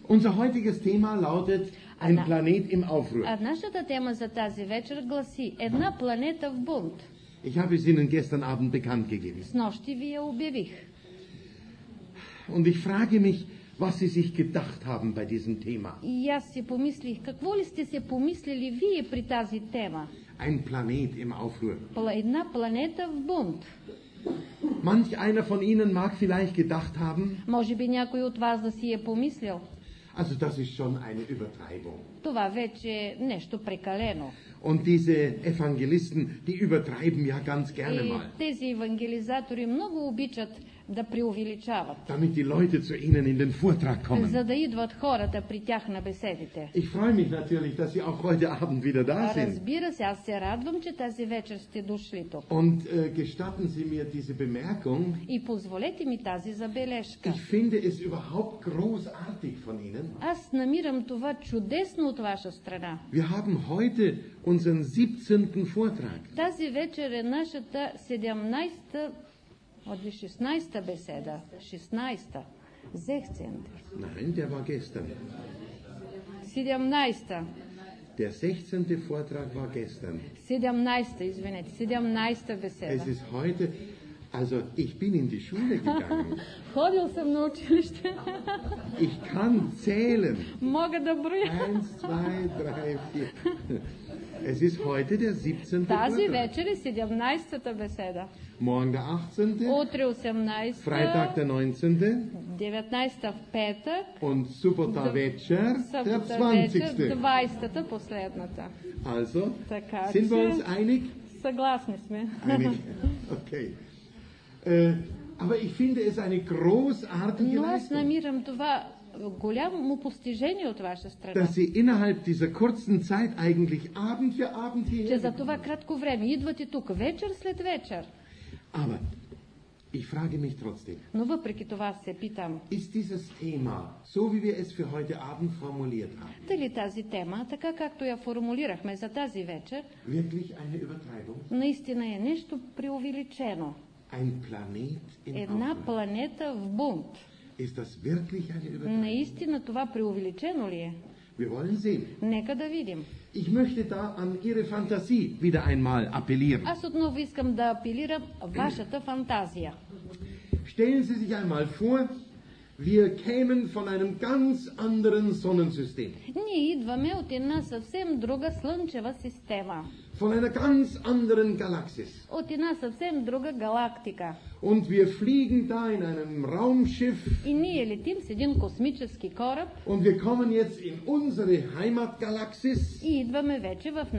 Unser heutiges Thema lautet ein Planet im Aufruhr. А нашата тема за тази вечер гласи една планета в бунт. Ich habe es Ihnen gestern Abend bekannt gegeben. Снощи ви я обявих. Und ich frage mich, was Sie sich gedacht haben bei diesem Thema. И аз си помислих, какво ли сте се помислили вие при тази тема? Ein Planet im Aufruhr. Една планета в бунт. Manch einer von Ihnen mag vielleicht gedacht haben, Може би някой от вас да си е помислил. also das ist schon eine Übertreibung. Това вече е нещо прекалено. Und diese Evangelisten, die übertreiben ja ganz gerne И mal, тези евангелизатори много обичат да преувеличават, damit die Leute zu ihnen in den Vortrag kommen. за да идват хората при тях на беседите. Ich freue mich natürlich, dass Sie auch heute Abend wieder da sind. Разбира се, аз се радвам, че тази вечер сте дошли тук. Und gestatten Sie mir diese Bemerkung. И позволете ми тази забележка. Ich finde es überhaupt großartig von Ihnen. Аз намирам това чудесно от ваша страна. Wir haben heute unseren 17. Vortrag. Тази вечер е нашата 17-та, 16-та беседа. 16-та. 16-та. Nein, der war gestern. 17-та. Der 16. Vortrag war gestern. 17-та, извинете. 17-та беседа. Es ist heute, also ich bin in die Schule gegangen. Ходил съм на училище. Ich kann zählen. Мога да броя. 1, 2, 3, 4. Es ist heute der 17. Тази Vortrag. вечер е 17-та беседа. Morgen der 18. Утре 18-та. Freitag der 19. 19-та в петък. Und Subota Večer der Събота вечер, 20. 20-та последната. Also, Така sind wir uns че einig? съгласни сме. Einig. Okay. Aber ich finde es eine großartige Но аз Leistung, намирам това голямо постижение от ваша страна, dass Sie innerhalb dieser kurzen Zeit eigentlich Abend für Abend че hierher за kommen. това кратко време идвате тук вечер след вечер. Aber ich frage mich trotzdem, Но въпреки това се питам, ist dieses Thema, so wie wir es für heute Abend formuliert haben, дали тази тема, така както я формулирахме за тази вечер, wirklich eine Übertreibung? наистина е нещо преувеличено. Ein Planet im Една Aufruhr. планета в бунт. Ist das wirklich eine Übertreibung? Наистина това преувеличено ли е? Wir wollen sehen. Нека да видим. Ich möchte da an Ihre Fantasie wieder einmal appellieren. Аз отново искам да апелирам вашата фантазия. Stellen Sie sich einmal vor, wir kämen von einem ganz anderen Sonnensystem, Ние идваме от една съвсем друга слънчева система, von einer ganz anderen Galaxis. от една съвсем друга галактика. Und wir fliegen da in einem Raumschiff И ние летим с един космически кораб und wir kommen jetzt in unsere Heimatgalaxis и идваме вече в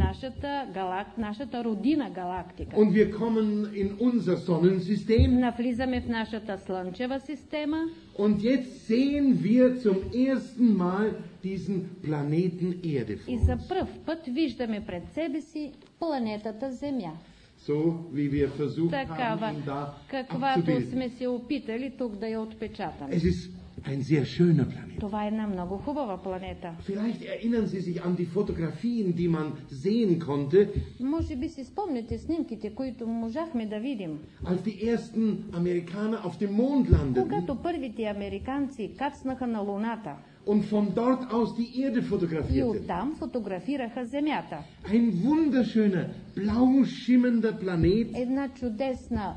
нашата родина галактика. und wir kommen in unser Sonnensystem Навлизаме в нашата слънчева система und jetzt sehen wir zum ersten Mal diesen Planeten Erde и vor за uns. пръв път виждаме пред себе си планетата Земя. So wie wir versucht Такава, haben, ihn da каквато abzubilden. сме се опитали тук да я отпечатаме. Es ist ein sehr schöner Planet. Това е една много хубава планета. Vielleicht erinnern Sie sich an die Fotografien, die man sehen konnte, Може би си спомняте снимките, които можахме да видим. als die ersten Amerikaner auf dem Mond landeten Когато първите американци кацнаха на Луната und von dort aus die Erde и fotografierten. оттам фотографираха Земята. Ein wunderschöner, blau schimmender Planet, Една чудесна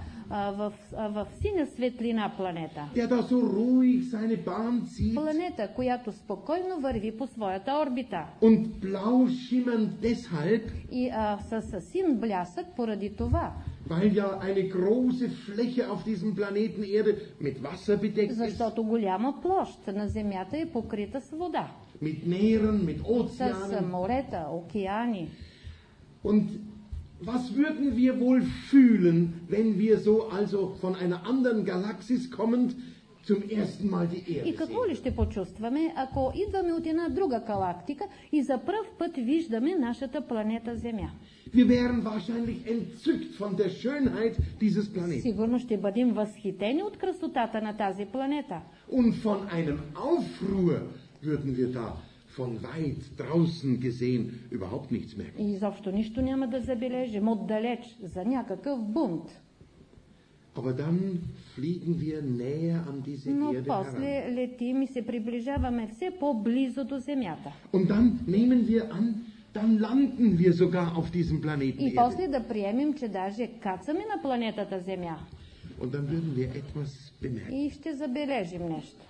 в синя светлина планета. der da so ruhig seine Bahn zieht Планета, която спокойно върви по своята орбита. und blau schimmernd deshalb, И с син блясък поради това. weil ja eine große Fläche auf diesem Planeten Erde mit Wasser bedeckt ist, Защото голяма площ на Земята е покрита с вода. mit Meeren, mit С Ozeanen. морета, океани. Und was würden wir wohl fühlen, wenn wir so also von einer anderen Galaxis kommend zum ersten Mal die И Erde какво sehen? ли ще почувстваме, ако идваме от една друга галактика и за пръв път виждаме нашата планета Земя? Wir wären wahrscheinlich entzückt von der Schönheit dieses Planeten. Сигурно ще бъдем възхитени от красотата на тази планета. Und von einem Aufruhr würden wir da von weit draußen gesehen überhaupt nichts merken. И изобщо нищо няма да забележим отдалеч за някакъв бунт. Aber dann fliegen wir näher an diese Но Erde heran. после летим и се приближаваме все по-близо до Земята. Und dann nehmen wir an, dann landen wir sogar auf diesem Planeten И Erde. после да приемем, че даже кацаме на планетата Земя. Und dann würden wir etwas bemerken, И ще забележим нещо.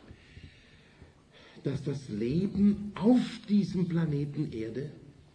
dass das Leben auf diesem Planeten Erde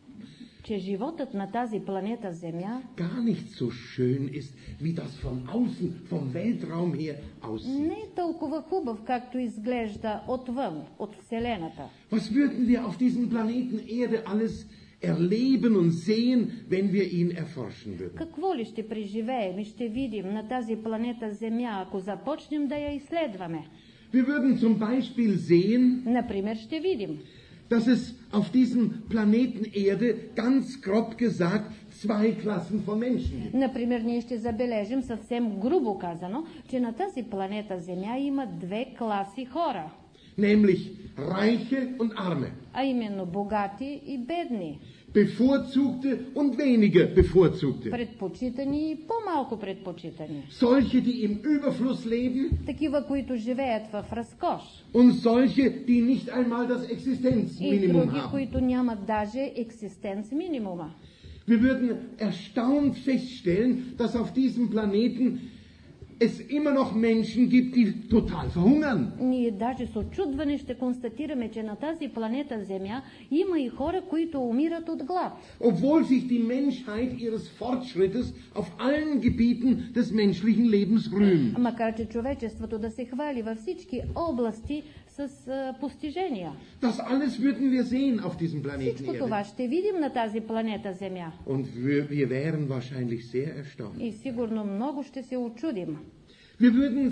Че животът на тази планета Земя gar nicht so schön ist, wie das von außen, vom Weltraum her aussieht. не е толкова хубав, както изглежда отвън, от Вселената. Was würden wir auf diesem Planeten Erde alles erleben und sehen, wenn wir ihn erforschen würden? Какво ли ще преживеем и ще видим на тази планета Земя, ако започнем да я изследваме? Wir würden zum Beispiel sehen, Например, ще видим, dass es auf diesem Planeten Erde ganz grob gesagt zwei Klassen von Menschen gibt. Например, ние ще забележим съвсем грубо казано, че на тази планета Земя има две класи хора, Nämlich Reiche und Arme, а именно богати и бедни, Bevorzugte und weniger Bevorzugte. предпочитани и по-малко предпочитани, Solche, die im Überfluss leben такива, които живеят в разкош und solche, die nicht einmal das и Existenzminimum други, haben. които нямат даже екзистенц минимума. Wir würden erstaunt feststellen, dass auf diesem Planeten es immer noch Menschen gibt, die total verhungern. Ние даже с очудване ще констатираме, че на тази планета Земя има и хора, които умират от глад. Obwohl sich die Menschheit ihres Fortschrittes auf allen Gebieten des menschlichen Lebens rühmt. Макар че човечеството да се хвали във всички области с постижения. Das alles würden wir sehen auf diesem Planeten Всичко Erde. това ще видим на тази планета Земя. Und wir wären wahrscheinlich sehr erstaunt. И сигурно много ще се очудим. Wir würden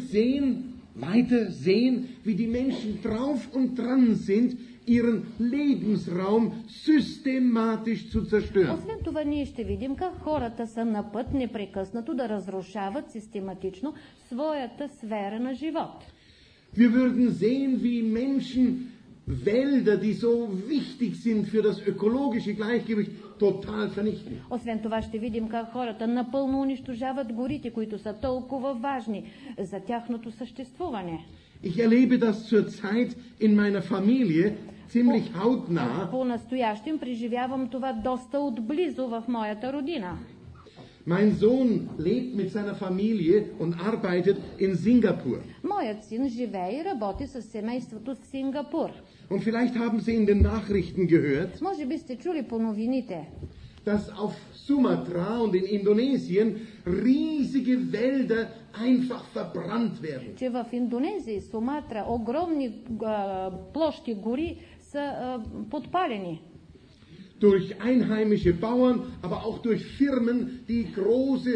weiter sehen, wie die Menschen drauf und dran sind, ihren Lebensraum systematisch zu zerstören. Освен това, ние ще видим как хората са на път непрекъснато да разрушават систематично своята сфера на живот. Wir würden sehen, wie Menschen Wälder, die so wichtig sind für das ökologische Gleichgewicht, total vernichten. Освен това ще видим как хората напълно унищожават горите, които са толкова важни за тяхното съществуване. Ich erlebe das zurzeit in meiner Familie ziemlich hautnah. По-настоящем преживявам това доста отблизо в моята родина. Mein Sohn lebt mit seiner Familie und arbeitet in Singapur. Моят син живее и работи с семейството в Сингапур. Und vielleicht haben Sie in den Nachrichten gehört, Може би сте чули по новините, dass auf Sumatra und in Indonesien riesige Wälder einfach verbrannt werden. че в Индонезия и Суматра огромни площи гори са подпалени. Durch einheimische Bauern, aber auch durch Firmen, die große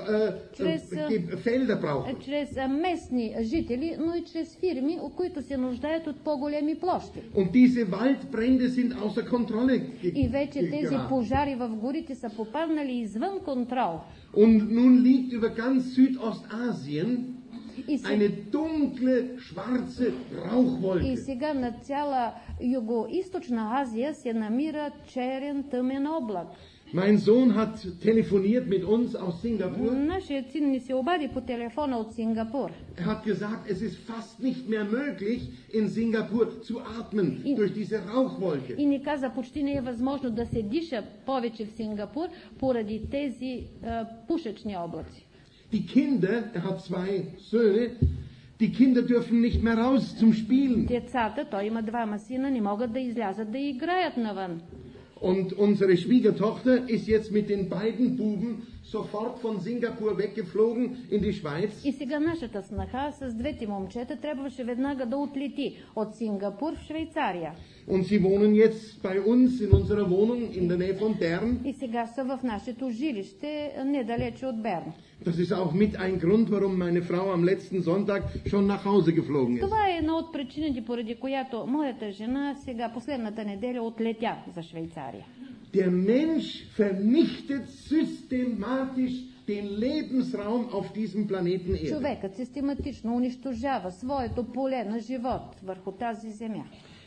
Felder brauchen. Чрез местни жители, но и чрез фирми, които се нуждаят от по-големи площи. Und diese Waldbrände sind außer Kontrolle И вече тези geraten. пожари в горите са попаднали извън контрол. Und nun liegt über ganz Südostasien И eine dunkle, schwarze Rauchwolke. сега на цяла Юго-Источна Азия се намира черен тъмен облак. Mein Sohn hat telefoniert mit uns aus Singapur. Нашият син ни се обади по телефона от Сингапур. Er hat gesagt, es ist fast nicht mehr möglich, in Singapur zu atmen durch diese Rauchwolke. И ни каза, почти не е възможно да се диша повече в Сингапур поради тези пушечни облаци. Die Kinder, er hat zwei Söhne, die Kinder dürfen nicht mehr raus zum Spielen. Децата, той има двама сина, не могат да излязат да играят навън. Und unsere Schwiegertochter ist jetzt mit den beiden Buben sofort von Singapur weggeflogen in die Schweiz. И сега нашата снаха с двете момчета трябваше веднага да отлети от Сингапур в Швейцария. Und sie wohnen jetzt bei uns in unserer Wohnung in der Nähe von Bern. И сега са в нашето жилище, недалече от Берн. Das ist auch mit ein Grund, warum meine Frau am letzten Sonntag schon nach Hause geflogen ist. Това е една от причините, поради която моята жена сега последната неделя отлетя за Швейцария. Der Mensch vernichtet systematisch den Lebensraum auf diesem Planeten Erde. Човекът систематично унищожава своето поле на живот върху тази земя.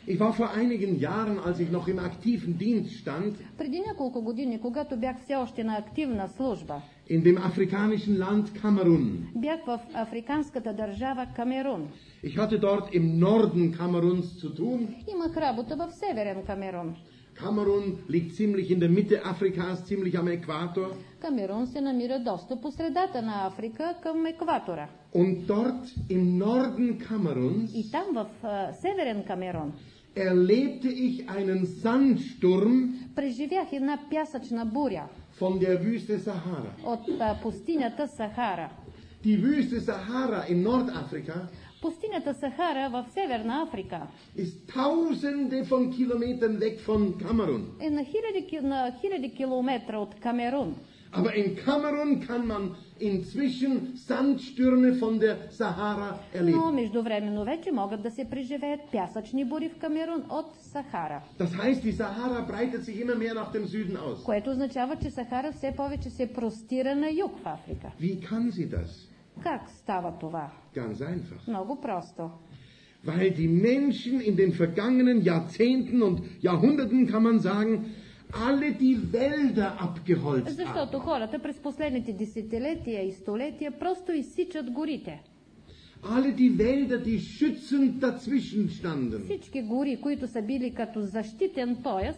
Ich war vor einigen Jahren, als ich noch im aktiven Dienst stand, Преди няколко години, когато бях все още на активна служба, in dem afrikanischen Land Kamerun. бях в африканската държава Камерун. Ich hatte dort im Norden Kameruns zu tun. Имах работа в Северен Камерун. Kamerun liegt ziemlich in der Mitte Afrikas, ziemlich am Äquator. Камерун се намира доста по средата на Африка към екватора. Und dort im Norden Kameruns И там в Северен Камерун erlebte ich einen Sandsturm преживях една пясъчна буря von der Wüste Sahara. от пустинята Сахара. Die Wüste Sahara in Nordafrika Пустинята Сахара в Северна Африка ist tausende von Kilometern weg von Kamerun. е на хиляди километра от Камерун. Aber in Kamerun kann man inzwischen Sandstürme von der Sahara Но erleben. междувременно вече могат да се преживеят пясъчни бури в Камерун от Сахара. Das heißt, die Sahara breitet sich immer mehr nach dem Süden aus. Което означава, че Сахара все повече се простира на юг в Африка. Wie kann sie das? Как става това? Ganz einfach. Много просто. Weil die Menschen in den vergangenen Jahrzehnten und Jahrhunderten, kann man sagen, alle die Wälder abgeholzt haben. Защото хората през последните десетилетия и столетия просто изсичат горите. Alle die Wälder, die schützend dazwischen standen. Всички гори, които са били като защитен пояс,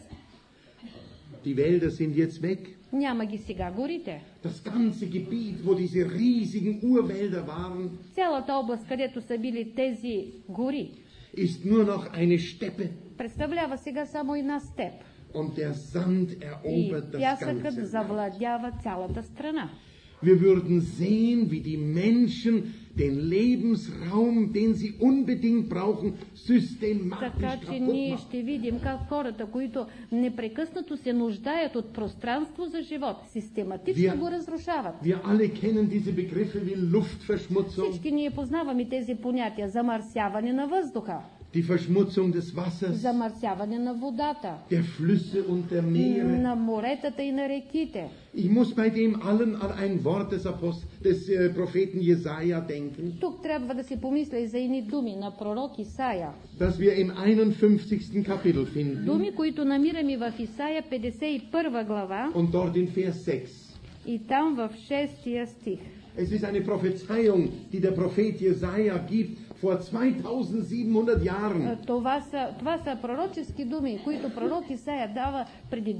Die Wälder sind jetzt weg. няма ги сега горите. Das ganze Gebiet, wo diese riesigen Urwälder waren, Цялата област, където са били тези гори, ist nur noch eine Steppe. представлява сега само една степ. Und der Sand И erobert das пясъкът Ganze. завладява цялата страна. Wir würden sehen, wie die Menschen den Lebensraum, den sie unbedingt brauchen, systematisch Така че kaputt ние machen. ще видим как хората, които непрекъснато се нуждаят от пространство за живот, систематично го разрушават. Wir alle kennen diese Begriffe wie Luftverschmutzung, Всички ние познаваме тези понятия: замърсяване на въздуха, die Verschmutzung des Wassers, замърсяване на водата, der Flüsse und der Meere. на моретата и на реките. Ich muss bei dem allen an ein Wort des Propheten Jesaja denken, Тук трябва да се помисля и за едни думи на пророк Исаия. das wir im 51. Kapitel finden Думи, които намираме в Исаия 51 глава und dort in Vers 6. и там в 6 стих. Es ist eine Prophezeiung, die der Prophet Jesaja gibt vor 2700 Jahren. Това са пророчески думи, които пророк Исаия дава преди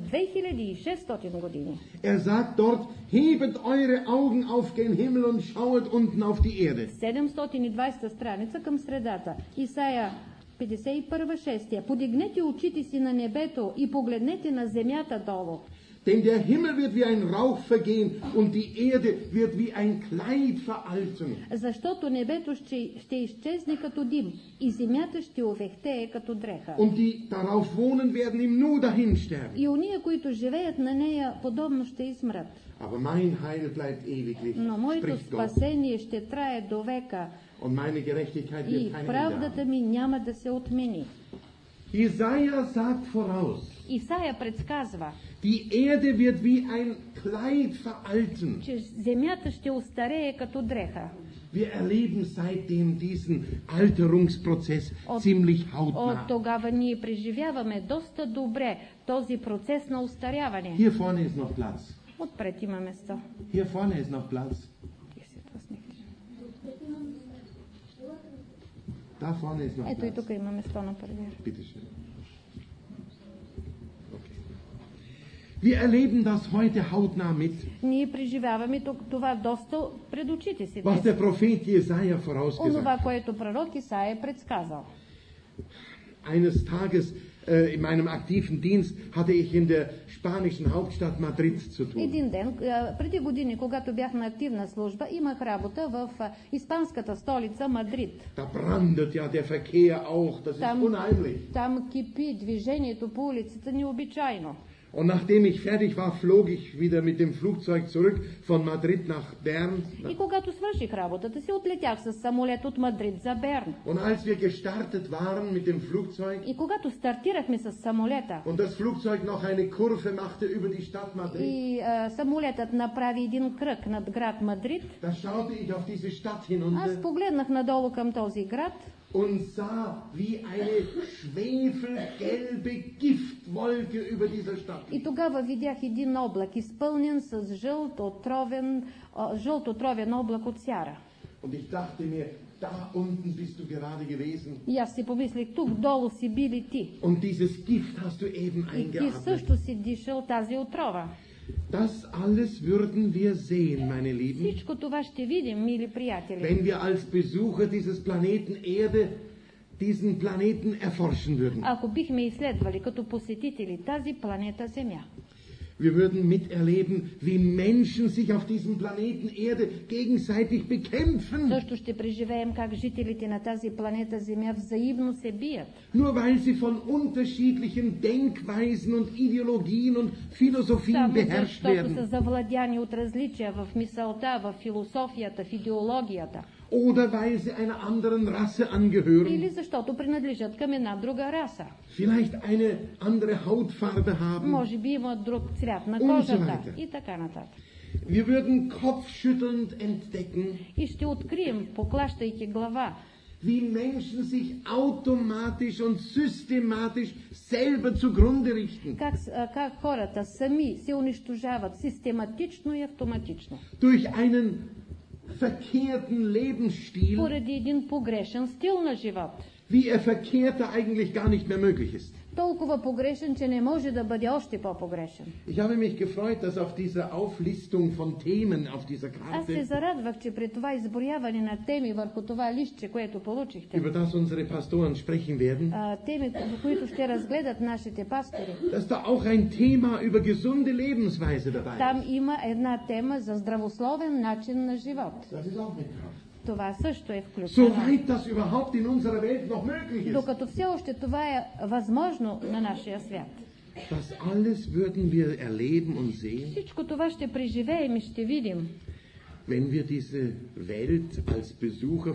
2600 години. Sagt dort, hebet eure Augen auf gen Himmel und schauet unten auf die Erde. 720 страница към средата. Исаия 51-6. Подигнете очите си на небето и погледнете на земята долу. Denn der Himmel wird wie ein Rauch vergehen und die Erde wird wie ein Kleid veralten. Защото небето ще изчезне като дим и земята ще увехтее като дреха. Und die darauf wohnen werden im Nu dahin sterben. И уния, които живеят на нея, подобно ще измрат. Aber mein Heil bleibt ewiglich, Но моето spricht Gott. спасение ще трае до века Und meine Gerechtigkeit wird и kein Ende правдата haben. ми няма да се отмени. Jesaja sagt voraus, Исаия предсказва, die Erde wird wie ein Kleid veralten. че земята ще остарее като дреха. Wir erleben seitdem diesen Alterungsprozess ziemlich От hautnah. тогава ние преживяваме доста добре този процес на остаряване. Hier vorne ist noch Platz. Отпред има место. Hier vorne ist noch Platz. Da vorne ist noch Ето и Platz. тук има место на първия. Bitte schön. Okay. Wir erleben das heute hautnah mit, Ние преживяваме това доста пред очите си. was der Prophet Jesaja vorausgesagt Онова, hat. което пророк Исаия е предсказал. Eines Tages in meinem aktiven Dienst hatte ich in der spanischen Hauptstadt Madrid zu tun. Един ден, преди години, когато бях на активна служба, имах работа в испанската столица Мадрид. Da brandet ja der Verkehr auch, das ist unheimlich. Там кипи движението по улицата необичайно. Und nachdem ich fertig war, flog ich wieder mit dem Flugzeug zurück von Madrid nach Bern. И когато свърших работата си, отлетях с самолет от Мадрид за Берн. Und als wir gestartet waren mit dem Flugzeug И когато стартирахме с самолета, und das Flugzeug noch eine Kurve machte über die Stadt Madrid, и самолетът направи един кръг над град Мадрид, da schaute ich auf diese Stadt аз hinunter погледнах надолу към този град und sah, wie eine schwefelgelbe Giftwolke über dieser Stadt. И тогава видях един облак, изпълнен с жълтотровен облак от сяра. Und ich dachte mir, da unten bist du gerade gewesen. И аз си помислих, тук долу си били ти. Und dieses Gift hast du eben И ти eingeatmet. също си дишал тази отрова. Das alles würden wir sehen, meine Lieben, Всичко това ще видим, мили приятели. wenn wir als Besucher dieses Planeten Erde diesen Planeten erforschen würden. Ако бихме изследвали като посетители тази планета Земя. Wir würden miterleben, wie Menschen sich auf diesem Planeten Erde gegenseitig bekämpfen. Също ще преживеем как жителите на тази планета Земя взаимно се бият. Nur weil sie von unterschiedlichen Denkweisen und Ideologien und Philosophien Само beherrscht защото са werden. завладяни от различия в мисълта, в философията, в идеологията. Oder weil sie einer anderen Rasse angehören. Или защото принадлежат към една друга раса. Vielleicht eine andere Hautfarbe haben. Може би имат друг цвят на Und so кожата weiter. и така нататък. Wir würden kopfschüttelnd entdecken, И ще открием, поклащайки глава, wie Menschen sich automatisch und systematisch selber zugrunde richten. как хората сами се унищожават систематично и автоматично. Durch einen verkehrten Lebensstil, Поради един погрешен стил на живот. wie er verkehrter eigentlich gar nicht mehr möglich ist. Толкова погрешен, че не може да бъде още по-погрешен. Ich habe mich gefreut, dass auf dieser Auflistung von Themen auf dieser Аз се Karte, зарадвах, че при това изброяване на теми върху това листче, което получихте, über das unsere Pastoren sprechen werden, теми, които ще разгледат нашите пастори, dass da auch ein Thema über gesunde Lebensweise dabei там ist. има една тема за здравословен начин на живот. Das ist auch mit drauf. Това също е включено. Soweit das überhaupt in unserer Welt noch möglich ist. Докато все още това е възможно на нашия свят. Das alles würden wir erleben und sehen, Всичко това ще преживеем и ще видим, wenn wir diese Welt als Besucher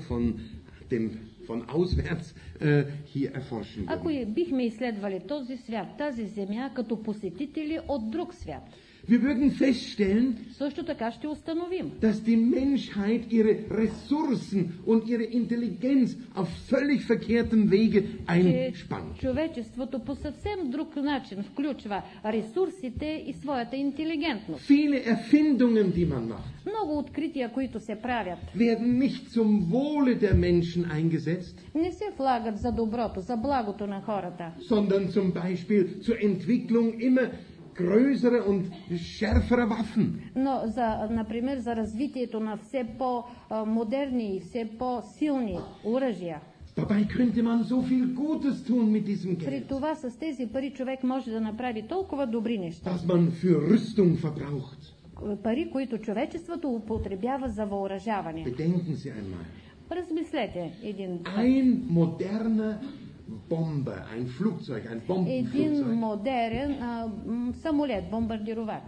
von auswärts hier erforschen ако würden. бихме изследвали този свят, тази земя, като посетители от друг свят. Wir würden feststellen, Също така ще установим, dass die Menschheit ihre Ressourcen und ihre Intelligenz auf völlig verkehrtem Wege че einspannt. човечеството по съвсем друг начин включва ресурсите и своята интелигентност. Viele Erfindungen, die man macht, Много открития, които се правят, werden nicht zum Wohle der Menschen eingesetzt, не се влагат за доброто, за благото на хората, sondern zum Beispiel zur Entwicklung immer größere und schärfere Waffen. но например за развитието на все по-модерни и все по-силни оръжия. Dabei könnte man so viel Gutes tun mit diesem При Geld, това с тези пари човек може да направи толкова добри неща. das man für Rüstung verbraucht. Пари, които човечеството употребява за въоръжаване. Bedenken Sie einmal. Размислете един път. Ein moderner Bomber, ein Flugzeug, ein Един Bombenflugzeug, модерен самолет, бомбардировач.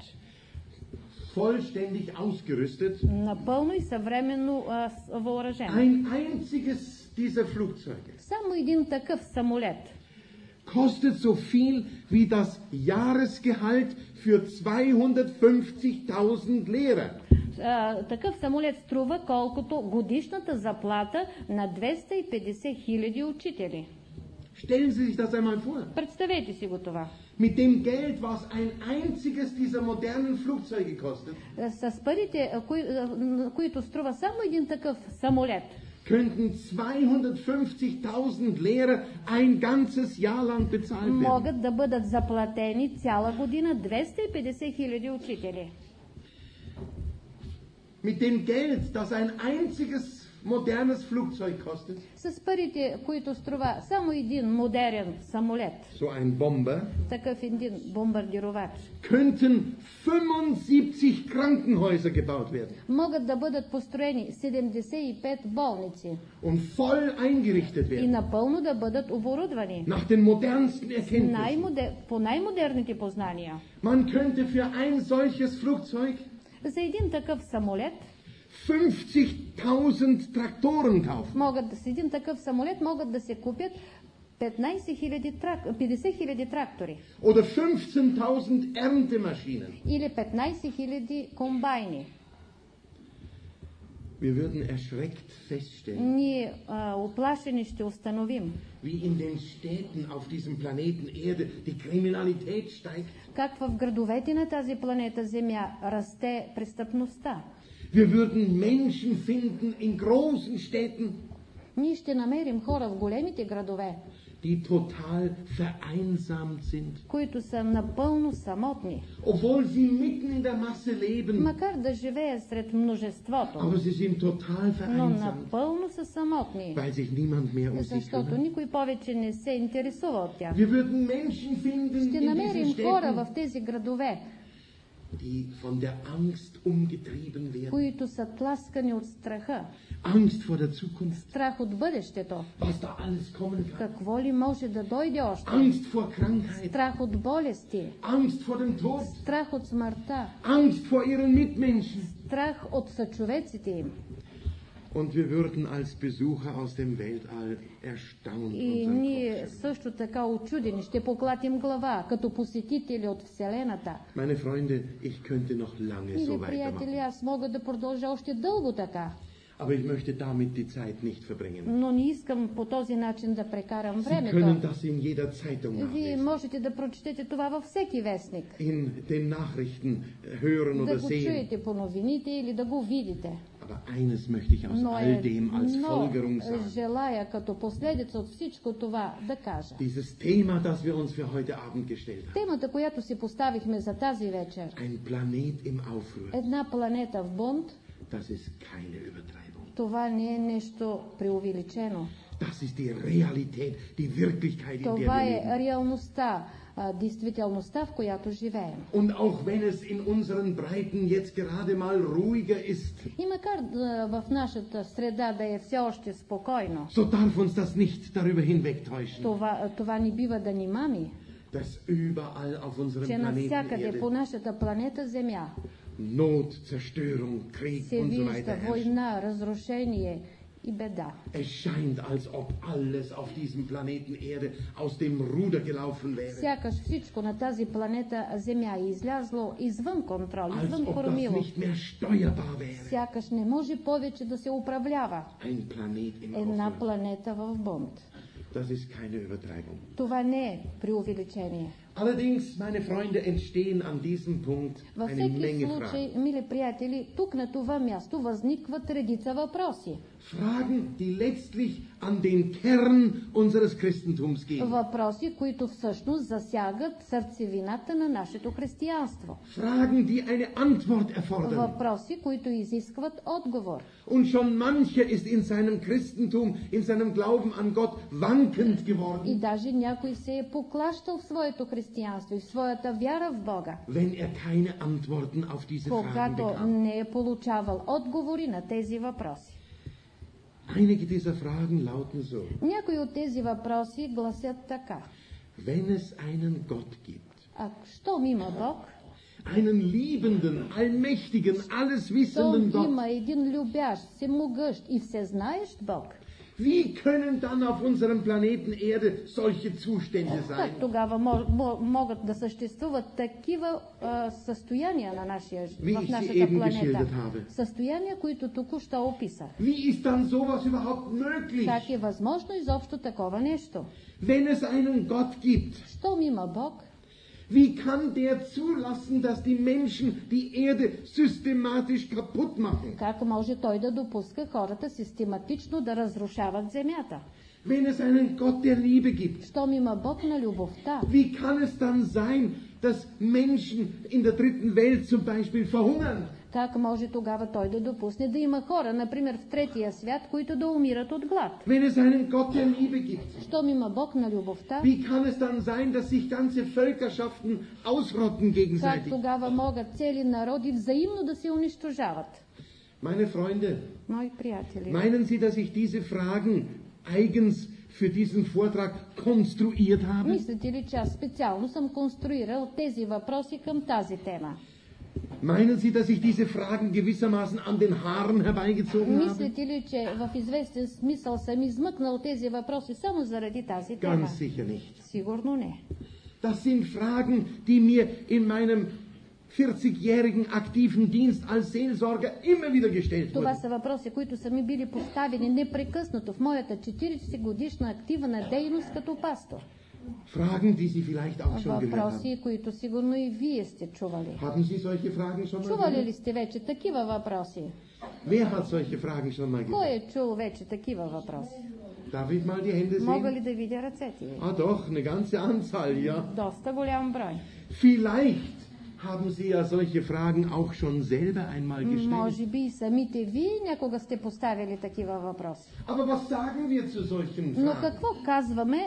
vollständig ausgerüstet. Напълно и съвременно въоръжен. Ein einziges dieser Flugzeuge Само един такъв самолет kostet so viel wie das Jahresgehalt für 250.000 Lehrer. Такъв самолет струва колкото годишната заплата на 250 хиляди учители. Stellen Sie sich das einmal vor. Представете си го това. Mit dem Geld, was ein einziges dieser modernen Flugzeuge kostet, С парите, които струва само един такъв самолет, könnten 250.000 Lehrer ein ganzes Jahr lang bezahlt werden. могат да бъдат заплатени цяла година 250 хиляди учители. Mit dem Geld, das ein einziges modernes Flugzeug kostet, С парите, които струва само един модерен самолет, so ein Bomber, такъв един бомбардировач, könnten 75 Krankenhäuser gebaut werden могат да бъдат построени 75 болници und voll eingerichtet и werden, напълно да бъдат оборудвани nach den modernsten Erkenntnissen. по най-модерните познания. Man könnte für ein solches Flugzeug За един такъв самолет 50.000 Traktoren kaufen. с един такъв самолет могат да се купят 50 хиляди трактори Oder 15.000 Erntemaschinen. или 15 хиляди комбайни. Wir würden erschreckt feststellen, ние оплашени ще установим wie in den Städten auf diesem Planeten Erde die Kriminalität steigt. как в градовете на тази планета Земя расте престъпността. Wir würden Menschen finden in großen Städten, Ние ще намерим хора в големите градове, die total vereinsamt sind. които са напълно самотни, Obwohl sie mitten in der Masse leben, макар да живеят сред множеството, aber sie sind total но vereinsamt, напълно са самотни, weil sich niemand mehr um sie защото kümmert. никой повече не се интересува от тях. Wir würden Menschen finden Ще in diesen намерим хора Städten, в тези градове, die von der Angst umgetrieben werden. които са тласкани от страха, Angst vor der Zukunft, страх от бъдещето. was da alles kommen kann. Какво ли може да дойде още? Angst vor Krankheit, Страх от болести, Angst vor dem Tod, страх от смъртта, Angst vor ihren Mitmenschen. страх от съчовеците им. Und wir würden als Besucher aus dem Weltall erstaunt И unseren Kopf ние schütteln. също така очудени ще поклатим глава, като посетители от Вселената. Meine Freunde, ich könnte noch lange so Мили приятели, weitermachen. аз мога да продължа още дълго така, Aber ich möchte damit die Zeit nicht verbringen. но не искам по този начин да прекарам Sie können времето. das in jeder Zeitung Вие nachlesen, можете да прочетете това във всеки вестник, in den Nachrichten hören да oder го sehen. чуете по новините или да го видите. Aber eines möchte ich aus Но all dem als Folgerung едно sagen. желая като последица от всичко това да кажа. Dieses Thema, das wir uns für heute Abend gestellt haben, Темата, която си поставихме за тази вечер, ein Planet im Aufruhr, една планета в бунт, das ist keine Übertreibung. това не е нещо преувеличено. Das ist die Realität, die Wirklichkeit, in der Това wir е leben. реалността, действителността, в която живеем. Und auch wenn es in unseren Breiten jetzt gerade mal ruhiger ist, И макар в нашата среда да е все още спокойно, so darf uns das nicht darüber hinwegtäuschen, това не бива да ни мами, dass überall auf unserem че Planeten навсякъде по Erde нашата планета Земя Not, Zerstörung, Krieg се und so вижда weiter herrscht. война, разрушение и беда. Es scheint, als ob alles auf diesem Planeten Erde aus dem Ruder gelaufen wäre. Сякаш всичко на тази планета Земя е излязло извън контрол, Als извън ob das кормило. nicht mehr steuerbar wäre. Сякаш не може повече да се управлява. Ein Planet im Една Aufruhr. планета в бунт. Das ist keine Übertreibung. Това не е преувеличение. Allerdings, meine Freunde, entstehen an diesem Punkt Във eine всеки Menge случай, Fragen. мили приятели, тук на това място възникват редица въпроси. Fragen, die letztlich an den Kern unseres Christentums gehen. Въпроси, които всъщност засягат сърцевината на нашето християнство. Fragen, die eine Antwort erfordern. Въпроси, които изискват отговор. Und schon mancher ist in seinem Christentum, in seinem Glauben an Gott wankend И geworden, даже някой се е поклащал в своето християнство и в своята вяра в Бога, wenn er keine Antworten auf diese Fragen когато bekam. не е получавал отговори на тези въпроси. Einige dieser Fragen lauten so: Някои от тези въпроси гласят така. Wenn es einen Gott gibt, А щом има Бог, einen liebenden, allmächtigen, alleswissenden щом Gott, има един любящ, всемогъщ и всезнаещ Бог, wie können dann auf unserem Planeten Erde solche Zustände sein? как тогава могат да съществуват такива състояния на Wie в ich sie нашата eben планета? geschildert habe. Състояния, които току-що описах. Wie ist dann sowas überhaupt möglich? Как е възможно изобщо такова нещо? Wenn es einen Gott gibt, Щом има Бог, wie kann der zulassen, dass die Menschen die Erde systematisch kaputt machen? как може Той да допуска хората систематично да разрушават земята? Wenn es einen Gott der Liebe gibt, Щом има Бог на любовта, wie kann es dann sein, dass Menschen in der dritten Welt zum Beispiel verhungern? как може тогава Той да допусне да има хора, например в третия свят, които да умират от глад? Wenn es einen Gott der Liebe gibt, Щом има Бог на любовта, wie kann es dann sein, dass sich ganze Völkerschaften ausrotten как gegenseitig? тогава могат цели народи взаимно да се унищожават? Meine Freunde, Мои приятели, meinen Sie, dass ich diese Fragen eigens für diesen Vortrag konstruiert habe? мислите ли, че аз специално съм конструирал тези въпроси към тази тема? Meinen Sie, dass ich diese Fragen gewissermaßen an den Haaren herbeigezogen habe? Мислите ли, че в известен смисъл съм измъкнал тези въпроси само заради тази тема? Ganz sicher nicht. Сигурно не. Das sind Fragen, die mir in meinem 40-jährigen aktiven Dienst als Seelsorger immer wieder gestellt Това wurden. са въпроси, които са ми били поставени непрекъснато в моята 40-годишна активна дейност като пастор. Fragen, die Sie vielleicht auch schon gehört haben. Въпроси, които сигурно и вие сте чували. Haben Sie solche Fragen schon mal Чували gehört? ли сте вече такива въпроси? Wer hat solche Fragen schon mal Кой gehört? е чул вече такива въпроси? Darf ich mal die Hände Мога sehen? ли да видя ръцете ви? Ah doch, eine ganze Anzahl, ja. Доста голям брой. Vielleicht haben Sie ja solche Fragen auch schon selber einmal gestellt. Може би и самите вие някога сте поставили такива въпроси. Aber was sagen wir zu solchen Но Fragen? какво казваме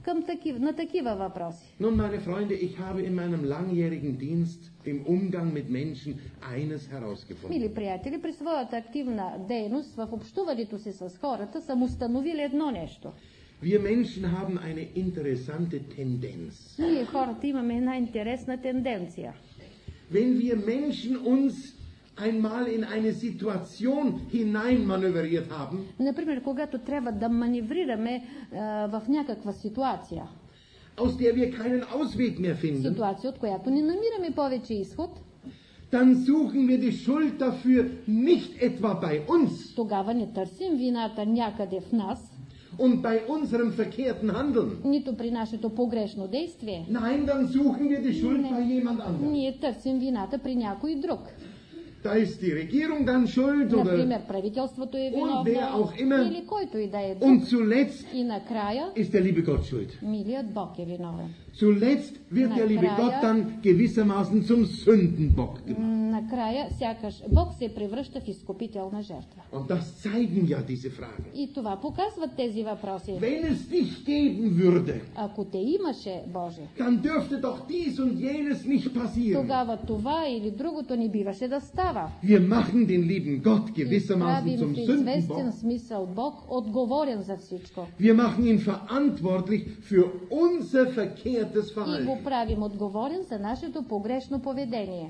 на такива въпроси? Nun, meine Freunde, ich habe in meinem langjährigen Dienst im Umgang mit Menschen eines herausgefunden. Мили приятели, при своята активна дейност в общуването си с хората съм установили едно нещо. Wir Menschen haben eine interessante Tendenz. Ние хората имаме една интересна тенденция. Wenn wir Menschen uns einmal in eine Situation hineinmanövriert haben, Например, когато трябва да маневрираме в някаква ситуация, aus der wir keinen Ausweg mehr finden, ситуация, от която не намираме повече изход, dann suchen wir die Schuld dafür nicht etwa bei uns тогава не търсим вината някъде в нас, und bei unserem verkehrten Handeln. нито при нашето погрешно действие. Nein, dann suchen wir die Schuld bei jemand anderem. Ние търсим вината при някой друг. Da ist die Regierung dann schuld oder Например, правителството е und wer auch виновно immer. или който и да е Und друг. zuletzt И накрая ist der liebe Gott schuld. милият Бог е виновен. Zuletzt wird der liebe Gott dann gewissermaßen zum Sündenbock gemacht. Накрая сякаш Бог се превръща в изкупителна жертва. Und das zeigen ja diese Fragen. И това показват тези въпроси. Wenn es dich geben würde, Ако те имаше, Боже, dann dürfte doch dies und jenes nicht passieren. тогава това или другото не биваше да става. Wir machen den lieben Gott И gewissermaßen zum правим в известен Sündenbock. смисъл Бог отговорен за всичко. Wir machen ihn verantwortlich für unser verkehrtes И Verhalten. го правим отговорен за нашето погрешно поведение.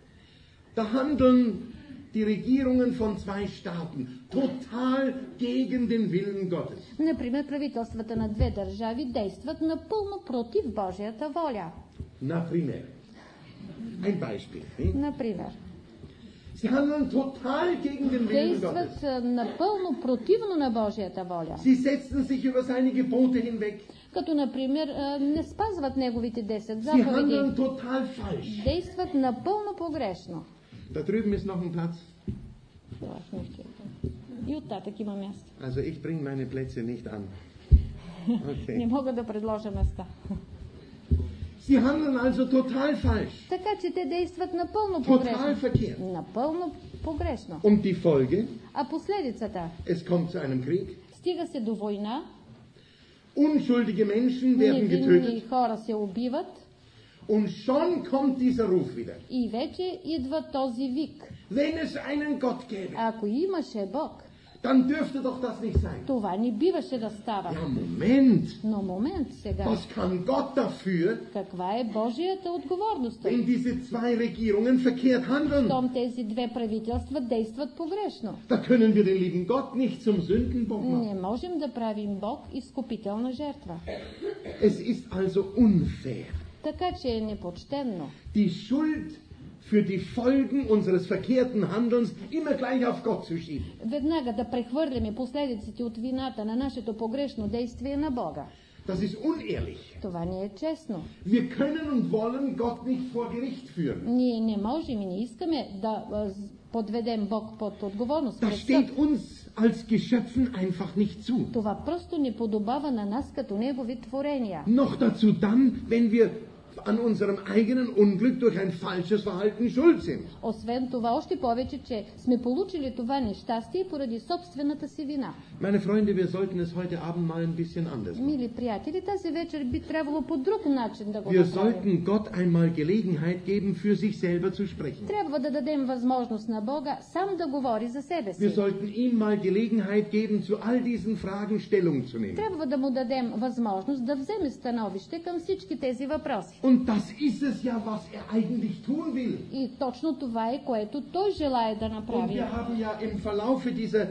Da handeln die Regierungen von zwei Staaten total gegen den Willen Gottes. Например, правителствата на две държави действат напълно против Божията воля. Например, ein Beispiel. Nicht? Например, Sie handeln total gegen den Willen Gottes. действат напълно противно на Божията воля. Sie setzen sich über seine Gebote hinweg. Като, например, не спазват неговите 10 Sie заповеди. handeln total falsch. Действат напълно погрешно. Da drüben ist noch ein Platz. И оттатък има място. Also ich bringe meine Plätze nicht an. Не Okay. мога да предложа места. Sie handeln also total falsch. Така че те действат напълно Total погрешно. verkehrt. Напълно погрешно. Und die Folge, А последицата? es kommt zu einem Krieg. Стига се до война, Unschuldige Menschen werden невинни getötet. хора се убиват Und schon kommt dieser Ruf wieder. и вече идва този вик. Wenn es einen Gott gäbe, Ако имаше Бог, dann dürfte doch das nicht sein. това не биваше да става. Ja, Moment. Но момент сега. Was kann Gott dafür, Каква е Божията отговорност? wenn diese zwei Regierungen verkehrt handeln? Том тези две правителства действат погрешно. Da können wir den lieben Gott nicht zum Sündenbock machen. Не можем да правим Бог изкупителна жертва. Es ist also unfair, Така че е непочтенно die Schuld für die Folgen unseres verkehrten Handelns immer gleich auf Gott zu schieben. веднага да прехвърляме последиците от вината на нашето погрешно действие на Бога. Das ist unehrlich. Това не е честно. Wir können und wollen Gott nicht vor Gericht führen. Ние не можем и не искаме да подведем Бог под отговорност. Das пред съд. steht uns als Geschöpfen einfach nicht zu. Това просто не подобава на нас като Негови творения. Noch dazu dann, wenn wir an unserem eigenen Unglück durch ein falsches Verhalten schuld sind. Освен това, още повече, че сме получили това нещастие поради собствената си вина. Meine Freunde, wir sollten es heute Abend mal ein bisschen anders machen. Мили приятели, тази вечер би трябвало по друг начин да го Wir направим. sollten Gott einmal Gelegenheit geben, für sich selber zu sprechen. Трябва да дадем възможност на Бога сам да говори за себе Wir си. sollten ihm mal Gelegenheit geben, zu all diesen Fragen Stellung zu nehmen. Трябва да му дадем възможност да вземе становище към всички тези въпроси. Und das ist es ja, was eigentlich tun will. И точно това е, което той желае да Und направи. wir haben ja im Verlaufe dieser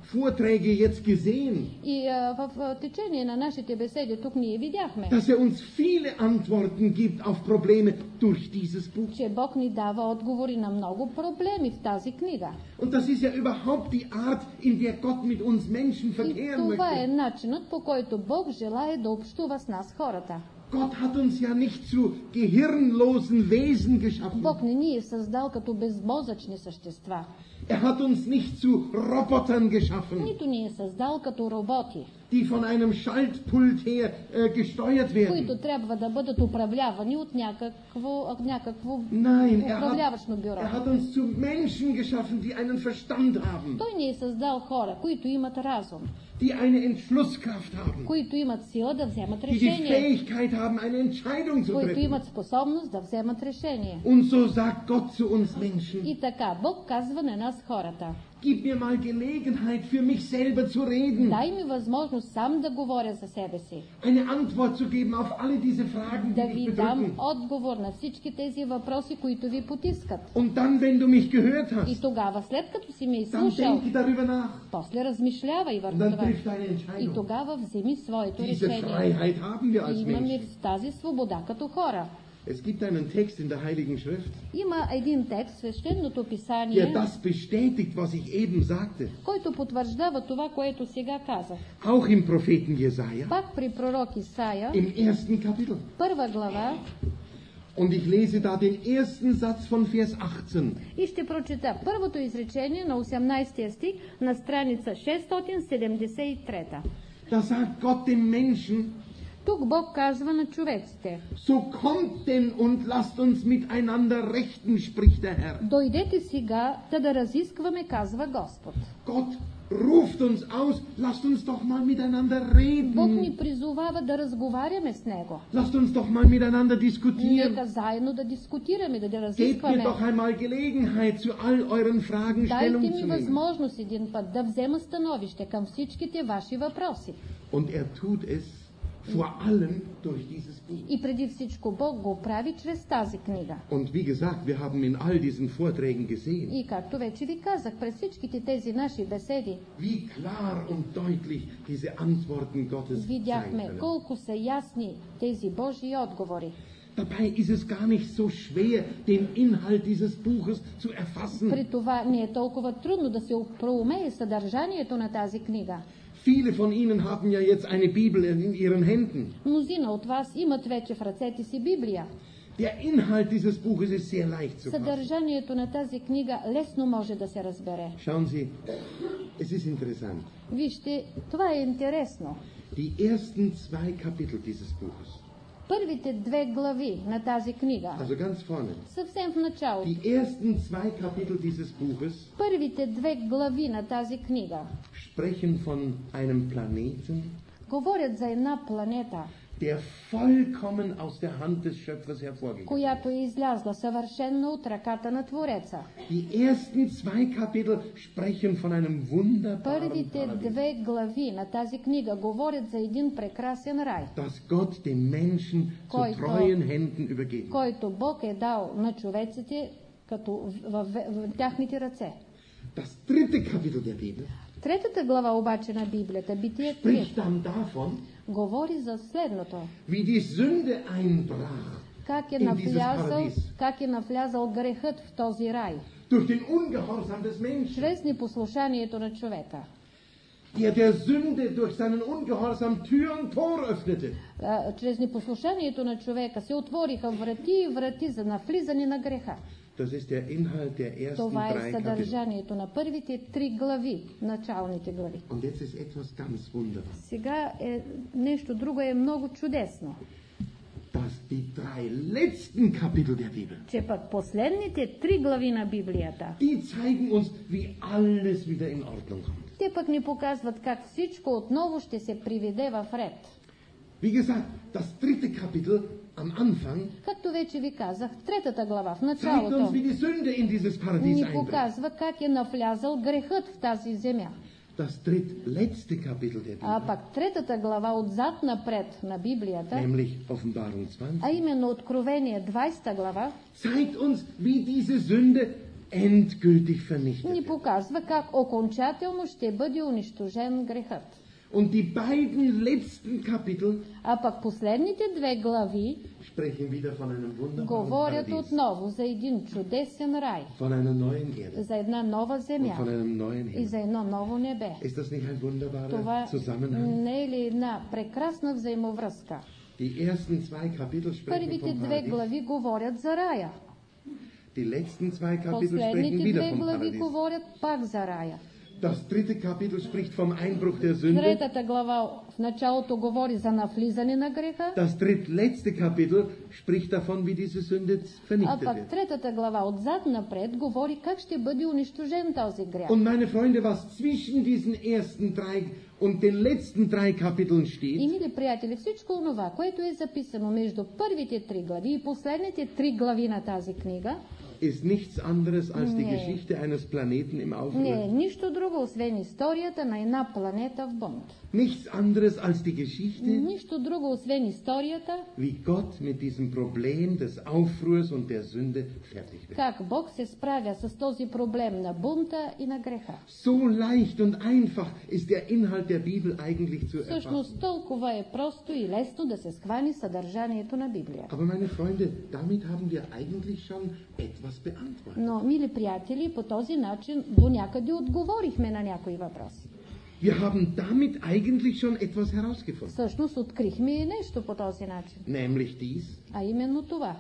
Vorträge jetzt gesehen, И в течение на нашите беседи тук ние видяхме, dass er uns viele Antworten gibt auf Probleme durch dieses Buch. че Бог ни дава отговори на много проблеми в тази книга. Und das ist ja überhaupt die Art, in der Gott mit uns Menschen И verkehren това е möchte. начинът, по който Бог желае да общува с нас хората. Gott hat uns ja nicht zu gehirnlosen Wesen geschaffen. Бог не ни е създал като безмозъчни същества. Er hat uns nicht zu Robotern geschaffen, Нито ни е създал като роботи, die von einem Schaltpult her gesteuert werden. които трябва да бъдат управлявани от някакво Nein, управляващо бюро. er hat uns zu Menschen geschaffen, die einen Verstand haben, Той ни е създал хора, които имат разум, die eine Entschlusskraft haben, които имат сила да вземат die die решение, Fähigkeit haben, eine Entscheidung zu които treffen. имат способност да вземат решение. Und so sagt Gott zu uns Menschen, И така, Бог казва на нас хората: gib mir mal Gelegenheit, für mich selber zu reden, дай ми възможност сам да говоря за себе си, eine Antwort zu geben auf alle diese Fragen, да die ви dich дам bedrücken. отговор на всички тези въпроси, които ви потискат. Und dann, wenn du mich gehört И hast, тогава, след като си ме dann изслушал, denke darüber nach. после размишлявай Und върху dann това. triff deine И Entscheidung. тогава вземи своето Diese решение. Freiheit haben wir als И имаме Menschen. тази свобода като хора. Es gibt einen Text in der Heiligen Schrift, Има един текст в свещеното der писание, das bestätigt, was ich eben sagte. който потвърждава това, което сега казах. Auch im Propheten Jesaja, Пак при пророк Исаия, im ersten Kapitel. първа глава, Und ich lese da den ersten Satz von Vers 18. и ще прочета първото изречение на 18 стих на страница 673. Da sagt Gott dem Menschen, Тук Бог казва на човеците: so kommt denn und lasst uns miteinander rechten, spricht der Herr. дойдете сега, да разискваме, казва Господ. Gott ruft uns aus, lasst uns doch mal miteinander Бог reden. ни призовава да разговаряме с Него. Lasst uns doch mal miteinander diskutieren. Нека заедно да дискутираме, да Gebt mir разискваме. doch einmal Gelegenheit, zu all euren Fragen Дайте Stellung ми zu nehmen. възможност един път да взема становище към всичките ваши въпроси. Und er tut es vor allem durch dieses Buch. И преди всичко Бог го прави чрез тази книга. Und wie gesagt, wir haben in all diesen Vorträgen gesehen, И както вече ви казах, през всичките тези наши беседи wie klar und deutlich diese Antworten Gottes sein видяхме können. колко са ясни тези Божии отговори. Dabei ist es gar nicht so schwer, den Inhalt dieses Buches zu erfassen. При това не е толкова трудно да се проумее съдържанието на тази книга. Viele von Ihnen haben ja jetzt eine Bibel in ihren Händen. Мнозина от вас имат вече в ръцете си Библия. Der Inhalt dieses Buches ist sehr leicht zu fassen. Съдържанието на тази книга лесно може да се разбере. Schauen Sie, es ist interessant. Вижте, това е интересно. Die ersten zwei Kapitel dieses Buches, Първите две глави на тази книга, also ganz vorne, съвсем в началото, die ersten zwei Kapitel dieses Buches първите две глави на тази книга sprechen von einem Planeten, говорят за една планета, der vollkommen aus der Hand des Schöpfers hervorgegangen ist. която е излязла съвършенно от ръката на Твореца. Die ersten zwei Kapitel sprechen von einem wunderbaren Първите Paradies, две глави на тази книга говорят за един прекрасен рай, das Gott den Menschen zu Който- treuen Händen übergeben. който Бог е дал на човеците като в тяхните ръце. Das dritte Kapitel der Bibel Третата глава обаче на Библията, Битие 3, spricht dann davon, говори за следното. wie die Sünde einbrach Как е in dieses навлязал, Paradies. как е навлязал грехът в този рай, Durch den Ungehorsam des Menschen, чрез непослушанието на човека. der Sünde durch seinen Ungehorsam Tür und Tor öffnete. Чрез непослушанието на човека се отвориха врати и врати за навлизане на греха. Das ist der Inhalt der ersten Това е drei Kapitel. съдържанието на първите три глави, началните глави. Und jetzt ist etwas ganz wunderbar. Сега нещо друго е много чудесно, Dass die drei letzten Kapitel der Bibel, че пък последните три глави на Библията, die zeigen uns, wie alles wieder in Ordnung kommt. те пък ни показват как всичко отново ще се приведе в ред. Wie gesagt, das dritte Kapitel am Anfang Както вече ви казах, третата глава в zeigt uns, началото wie die Sünde in dieses Paradies ни einbricht. показва как е навлязал грехът в тази земя. Das drittletzte Kapitel der А Bibel, пак третата глава отзад напред на Библията, nämlich Offenbarung а 20, именно Откровение 20 глава, zeigt uns, wie diese Sünde endgültig vernichtet ни wird. показва как окончателно ще бъде унищожен грехът. Und die beiden letzten Kapitel А пък последните две глави sprechen wieder von einem wunderbaren говорят Paradies, отново за един чудесен рай, von einer neuen Erde за една нова und земя von einem neuen и Himmel. за едно ново небе. Ist das nicht ein wunderbarer Това Zusammenhang? не е ли една прекрасна взаимовръзка? Die ersten zwei Kapitel sprechen Първите vom две Paradies. глави говорят за рая. Die letzten zwei Kapitel sprechen Последните wieder две vom глави Paradies. говорят пак за рая. Das dritte Kapitel spricht vom Einbruch der Sünde. Третата глава в началото говори за навлизане на греха, Das drittletzte Kapitel spricht davon, wie diese Sünde а vernichtet пак wird. третата глава отзад напред говори как ще бъде унищожен този грях. Und meine Freunde, was zwischen diesen ersten drei und den letzten drei Kapiteln И, steht, мили приятели, всичко това, което е записано между първите три глави и последните три глави на тази книга, ist nichts anderes als die Nee. Geschichte eines Planeten im не е Aufruhr. нищо друго, освен историята на една планета в бунт. Nichts anderes als die Geschichte, Нищо друго, освен историята, wie Gott mit diesem Problem des Aufruhrs und der Sünde fertig wird. как Бог се справя с този проблем на бунта и на греха. So leicht und einfach ist der Inhalt der Bibel eigentlich zu erfassen. Всъщност толкова е просто и лесно да се схвани съдържанието на Библия. Aber meine Freunde, damit haben wir eigentlich schon etwas beantwortet. Но, мили приятели, по този начин до някъде отговорихме на някои въпроси. Wir haben damit eigentlich schon etwas herausgefunden. Всъщност открихме и нещо по този начин, Nämlich dies: а именно това.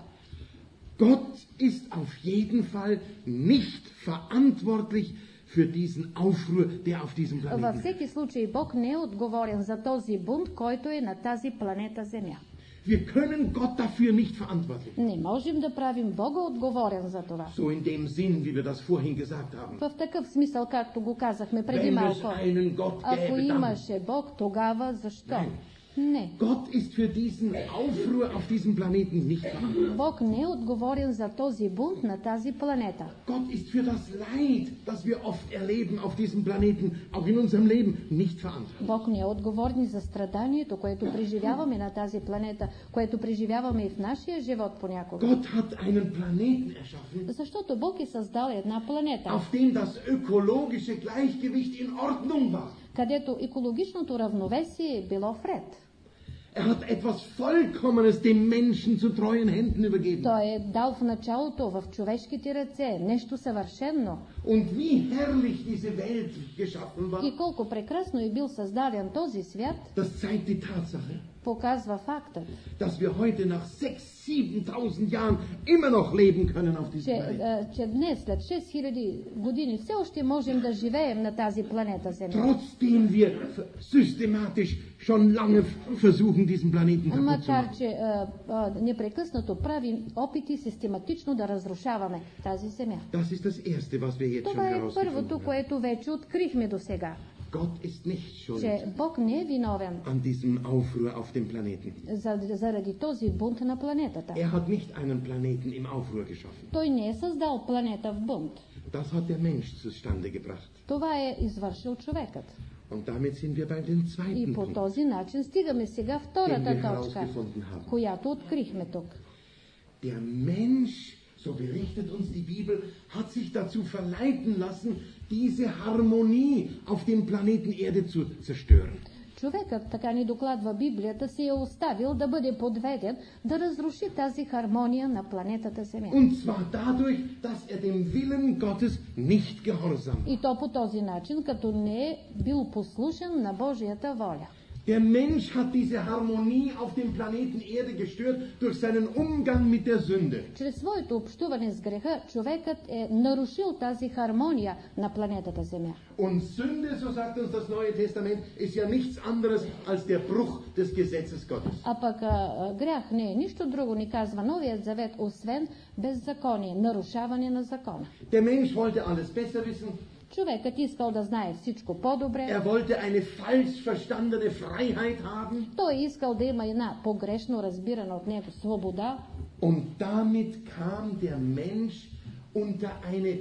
Gott ist auf jeden Fall nicht verantwortlich für diesen Aufruhr, der auf diesem Във Planeten ist. всеки случай Бог не е отговорен за този бунт, който е на тази планета Земя. Wir können Gott dafür nicht verantwortlich. Не можем да правим Бога отговорен за това. So in dem Sinn, wie wir das vorhin gesagt haben. В такъв смисъл, както го казахме преди Wenn es малко. einen Gott Ако gäbe, dann. имаше Бог, тогава защо? Nein. Не. Gott ist für diesen Aufruhr auf diesem Planeten nicht verantwortlich. Бог не е отговорен за този бунт на тази планета. Gott ist für das Leid, das wir oft erleben auf diesem Planeten, auch in unserem Leben, nicht verantwortlich. Бог не е отговорен за страданието, което преживяваме на тази планета, което преживяваме и в нашия живот понякога. Gott hat einen Planeten erschaffen, Защото Бог е създал една планета, auf dem das ökologische Gleichgewicht in Ordnung war. където екологичното равновесие е било в ред. Er hat etwas Vollkommenes dem Menschen zu treuen Händen übergeben. Той е дал в началото в човешките ръце нещо съвършено. Und wie herrlich diese Welt geschaffen war, И колко прекрасно е бил създаден този свят, das zeigt die Tatsache, показва фактът, dass wir heute nach 6.000-7.000 Jahren immer noch leben können auf diesem Planeten. че днес, след 6000 години, все още можем да живеем на тази планета Земя. Trotzdem wir systematisch schon lange versuchen, diesen Planeten kaputt zu Макар, machen. че непрекъснато правим опити систематично да разрушаваме тази Земя. Das ist das Erste, was wir jetzt schon Това е herausgefunden първото, haben. което вече открихме до сега. Gott ist nicht schuld Че Бог не е виновен an diesem Aufruhr auf dem Planeten. заради този бунт на планетата. Er hat nicht einen Planeten im Aufruhr geschaffen. Той не е създал планета в бунт. Das hat der Mensch zustande gebracht. Това е извършил човекът. Und damit sind wir bei dem И zweiten по Punkt, този начин стигаме сега den втората wir точка, herausgefunden haben. която открихме тук. Der Mensch, so berichtet uns die Bibel, hat sich dazu verleiten lassen, diese Harmonie auf dem Planeten Erde zu zerstören. Човекът, така ни докладва Библията, се е оставил да бъде подведен да разруши тази хармония на планетата Земя. Und zwar dadurch, dass dem Willen Gottes nicht gehorsam war. И то по този начин, като не е бил послушен на Божията воля. Der Mensch hat diese Harmonie auf dem Planeten Erde gestört durch seinen Umgang mit der Sünde. Чрез своето общуване с греха, човекът е нарушил тази хармония на планетата Земя. Und Sünde, so sagt uns das Neue Testament, ist ja nichts anderes als der Bruch des Gesetzes Gottes. А пък грях не е нищо друго, ни казва Новият завет, освен беззаконие, нарушаване на закона. Der Mensch wollte alles besser wissen. Човекът искал да знае всичко по-добре. Er wollte eine falsch verstandene Freiheit haben. Той искал да има една погрешно разбирана от него свобода. Und damit kam der Mensch unter eine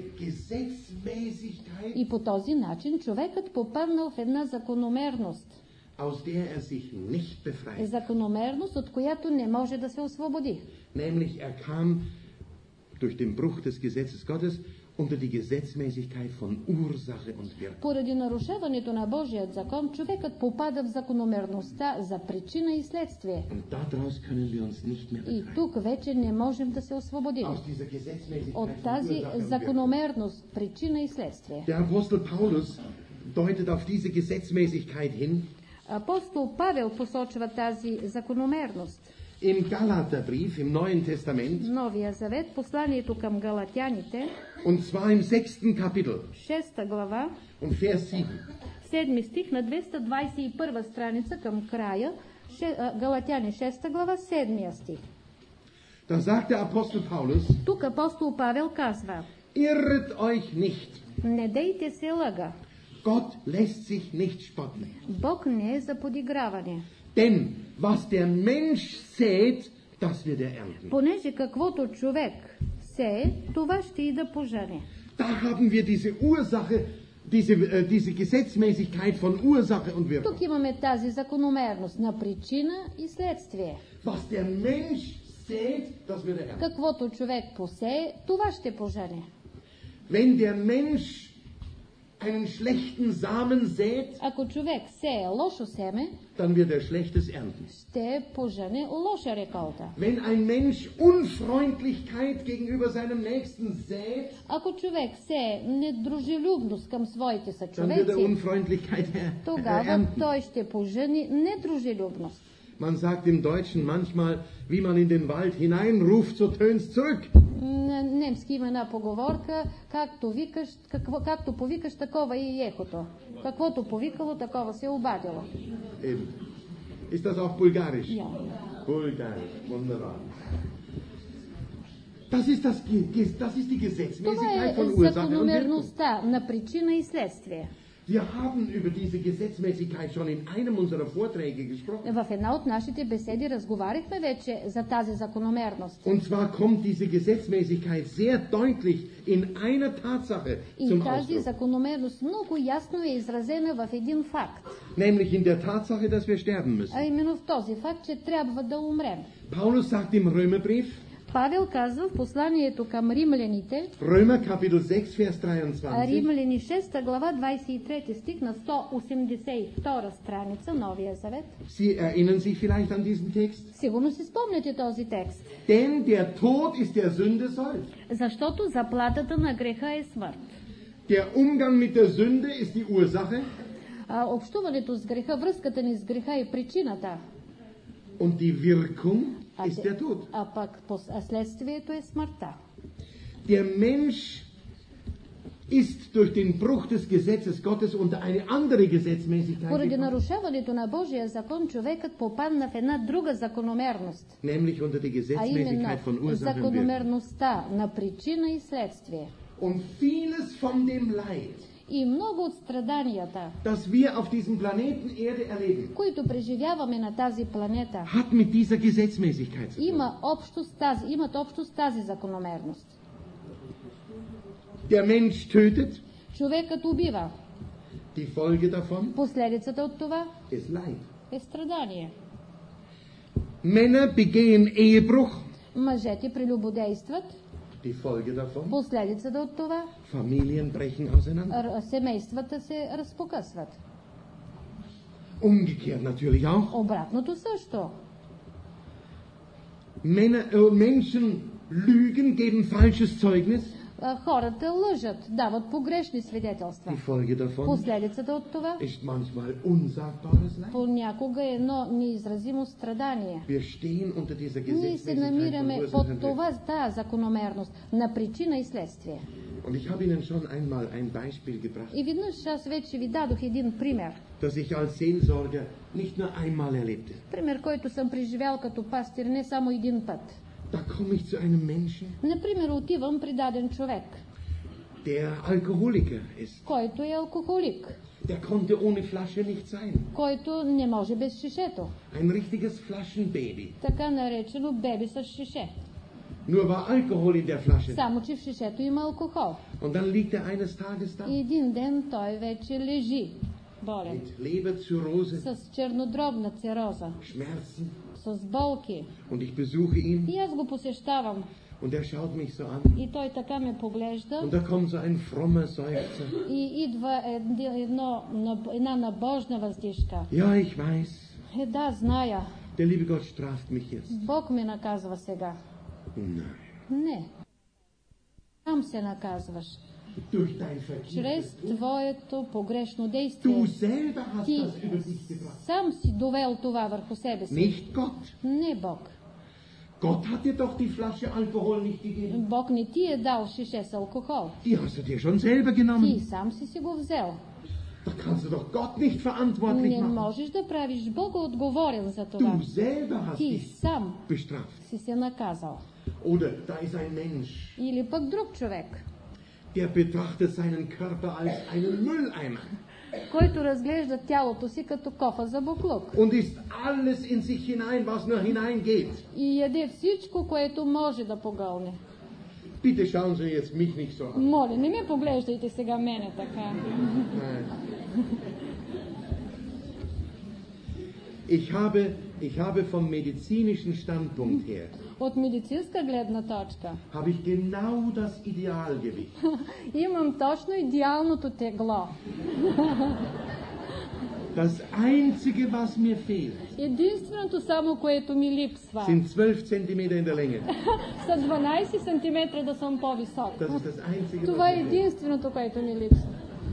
Gesetzmäßigkeit, И по този начин човекът попаднал в една закономерност. aus der er sich nicht befreit. Закономерност, от която не може да се освободи. Nämlich er kam durch den Bruch des Gesetzes Gottes unter die Gesetzmäßigkeit von Ursache und Wirkung. Поради нарушаването на Божият закон, човекът попада в закономерността за причина и следствие. Und daraus können wir uns nicht mehr И befreien. тук вече не можем да се освободим Aus dieser Gesetzmäßigkeit от von тази Ursache und Wirkung. закономерност, причина и следствие. Der Apostel Paulus deutet auf diese Gesetzmäßigkeit hin Апостол Павел посочва тази закономерност. im Galaterbrief im Neuen Testament, Новия завет, посланието към галатяните, und zwar im 6. Kapitel 6 глава, und Vers 7. 7 стих на 221 страница към края, Галатяни 6 глава, 7 стих. Da sagt der Apostel Paulus: Тук апостол Павел казва: Irret euch nicht, не дейте се лъга, Gott lässt sich nicht spotten. Бог не е за подиграване. Denn was der Mensch sät, das wird er ernten. Понеже каквото човек сее, това ще и да пожане. Da haben wir diese Ursache, diese Gesetzmäßigkeit von Ursache und Wirkung. Тук имаме тази закономерност на причина и следствие. Was der Mensch sät, das wird er ernten. Каквото човек посее, това ще пожане. Wenn der Mensch einen schlechten Samen sät, Ако човек сее лошо семе, dann wird er Schlechtes ernten. ще пожане лоша реколта. Wenn ein Mensch Unfreundlichkeit gegenüber seinem Nächsten sät, Ако човек сее недружелюбност към своите dann wird er съчовеци, Unfreundlichkeit тогава ernten. той ще пожани недружелюбност. Man sagt im Deutschen manchmal, wie man in den Wald hineinruft, so tönt's zurück. На немски има една поговорка: както повикаш, такова и ехото. Каквото повикало, такова се обадило. Eben. Ist das auch bulgarisch? Ja. Bulgarisch, wunderbar. Das ist die Това Gesetzmäßigkeit е von Ursache und Wirkung. закономерността на причина и следствие. Wir haben über diese Gesetzmäßigkeit schon in einem unserer Vorträge gesprochen. В една от нашите беседи разговаряхме вече за тази закономерност. Und zwar kommt diese Gesetzmäßigkeit sehr deutlich in einer Tatsache И zum тази Ausdruck. закономерност много ясно е изразена в един факт. Nämlich in der Tatsache, dass wir sterben А müssen. именно в този факт, че трябва да умрем. Paulus sagt im Römerbrief, Павел казва в посланието към римляните, Römer Kapitel 6, Vers 23, Римляни 6 глава 23 стих на 182 страница, Новия завет. Sie erinnern sich vielleicht an diesen Text? Сигурно си спомняте този текст. Denn der Tod ist der Sünde Sold. Защото заплатата на греха е смърт. Der Umgang mit der Sünde ist die Ursache Общуването с греха, връзката ни с греха е причината. und die Wirkung ist der Tod. А пък следствието е смъртта. Der Mensch ist durch den Bruch des Gesetzes Gottes unter eine andere Gesetzmäßigkeit Поради gekommen, нарушаването на Божия закон, човекът попадна в една друга закономерност, nämlich unter die а именно Gesetzmäßigkeit von Ursache und Wirkung. закономерността на причина и следствие. Und vieles von dem Leid, И много от страданията, das wir auf diesem Planeten Erde erleben, които преживяваме на тази планета, hat mit dieser Gesetzmäßigkeit zu tun. имат общо с тази закономерност. Der Mensch tötet, Човекът убива. die Folge davon Последицата от това ist Leid. е страдание. Männer begehen Ehebruch, Мъжете прелюбодействат. die Folge davon, Последицата от това Familien brechen auseinander. семействата се разпокъсват. Umgekehrt natürlich auch. Обратното също. Menschen lügen, geben falsches Zeugnis. Хората лъжат, дават погрешни свидетелства. Die Folge davon Последицата от това ist manchmal unsagbares Leid. понякога е едно неизразимо страдание. Wir stehen unter dieser Ние се Gesetzmäßigkeit von намираме Ursache und под Wirkung. това тази закономерност на причина и следствие. Und ich habe Ihnen schon einmal ein Beispiel gebracht, И веднъж аз вече ви дадох един пример. das ich als Seelsorger nicht nur einmal erlebte. Пример, който съм преживял като пастир не само един път. Da komme ich zu einem Menschen, Например, отивам при даден човек, der Alkoholiker ist. който е алкохолик, Der konnte ohne Flasche nicht sein. който не може без шишето. Ein richtiges Flaschenbaby. Така наречено беби с шише. Nur war Alkohol in der Flasche. Само, че в шишето има алкохол. Und dann liegt er eines Tages da И един ден той вече лежи болен, mit Leberzirrhose, с чернодробна цироза, Schmerzen, с болки. Und ich besuche ihn И аз го посещавам. und er schaut mich so an. И той така ме поглежда. Und da kommt so ein frommer Seufzer. И идва една набожна въздишка. Ja, ich weiß, Да, зная. der liebe Gott straft mich jetzt. Бог ме наказва сега. Nein. Не. Сам се наказваш. Durch dein verkehrtes Чрез Tun. твоето погрешно Du действие. selber hast Ти das über dich gebracht. сам си довел това върху себе си. Nicht Gott. Не Бог. Gott hat dir doch die Flasche Alkohol nicht gegeben. Бог не ти е дал шише с алкохол. Die hast du dir schon selber Ти genommen. сам си го взел. Da kannst du doch Gott nicht verantwortlich Не machen. можеш да правиш Бога отговорен за това. Du selber hast Ти dich сам bestraft. си се наказал. Oder da ist ein Mensch, Или пък друг човек, der betrachtet seinen Körper als einen Mülleimer който разглежда тялото си като кофа за буклук. und isst alles in sich hinein, was nur hineingeht. И яде всичко, което може да погълне. Bitte schauen Sie jetzt mich nicht so an. Моля, не ме поглеждайте сега мене така. Nein. Ich habe vom medizinischen Standpunkt her От медицинска гледна точка habe ich genau das Idealgewicht. имам точно идеалното тегло. Das Einzige, was mir fehlt, Единственото само, което ми липсва, sind 12 Zentimeter in der Länge. са 12 см да съм по-висок. Das ist das Einzige, Това was е mir fehlt. единственото, което ми липсва.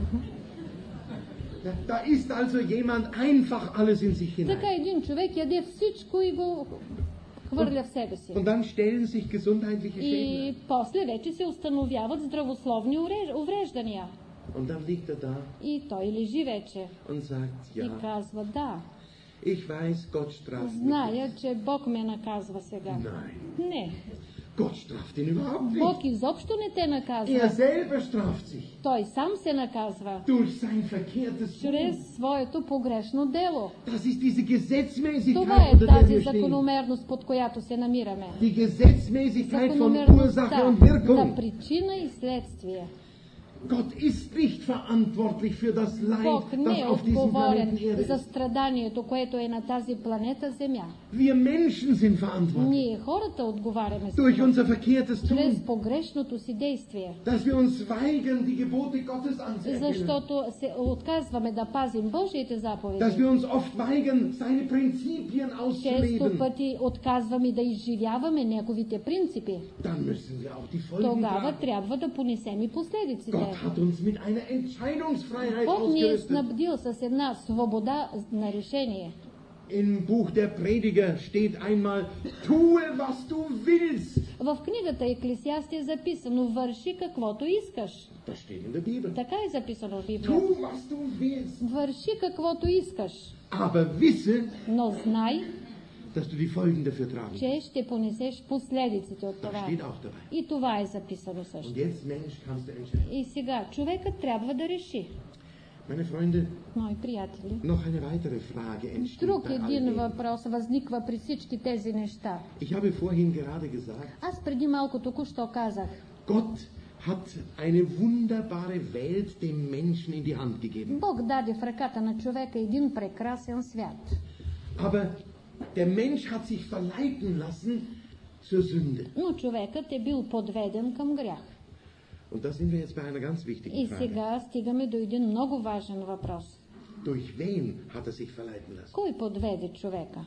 Da isst also jemand einfach alles in sich hinein. Така един човек яде всичко и го хвърля в себе си. Und dann stellen sich gesundheitliche Schäden И после вече се установяват здравословни увреждания. ein. Und dann liegt er da И той лежи вече und sagt, и ja, казва, да, ich weiß, Gott straft mich. зная, че Бог ме наказва сега. Nein, Не, Gott straft ihn überhaupt nicht. Бог изобщо не те Er наказва. selber straft sich Той сам се наказва durch sein verkehrtes Tun. чрез своето погрешно дело. Das ist diese Gesetzmäßigkeit, Това е unter der тази wir stehen. закономерност, под която се намираме. Die Gesetzmäßigkeit von Ursache Закономерността und на Wirkung. причина и следствие. Gott ist nicht verantwortlich für das Leid, Бог не das е auf diesem отговорен Planeten Erde за ist. страданието, което е на тази планета Земя. Wir Menschen sind verantwortlich Ние хората отговаряме за durch това, unser verkehrtes чрез Tun, погрешното си действие. dass wir uns weigern, die Gebote Gottes anzuerkennen, Защото се отказваме да пазим Божиите dass заповеди. wir uns oft weigern, seine Prinzipien Често auszuleben. пъти отказваме да изживяваме неговите принципи. Dann müssen wir auch die Folgen Тогава tragen. трябва да понесем и последиците. Gott hat uns mit einer Entscheidungsfreiheit Бог ни е ausgerüstet. снабдил с една свобода на решение. Im Buch der Prediger steht einmal, tue, was du willst. В книгата Еклесиаст е записано: върши каквото искаш. Das steht in der Bibel. Така е записано в Библията. Tu, was du willst. Върши каквото искаш, Aber wisse, но знай, dass du die Folgen dafür tragen musst. че ще понесеш последиците от Das това. steht auch dabei. И това е записано Und също. jetzt, Mensch, kannst du entscheiden. И сега човекът трябва да реши. Meine Freunde, Мои приятели, noch eine weitere Frage entsteht друг bei all един dem. въпрос възниква при всички тези неща. Ich habe vorhin gerade gesagt, Аз преди малко току-що казах, Gott hat eine wunderbare Welt dem Menschen in die Hand gegeben. Бог даде в ръката на човека един прекрасен свят. Aber der Mensch hat sich verleiten lassen zur Sünde. Но човекът е бил подведен към грях. Und da sind wir jetzt bei einer ganz wichtigen И Frage. сега стигаме до един много важен въпрос. Durch wen hat er sich verleiten lassen? Кой подведе човека?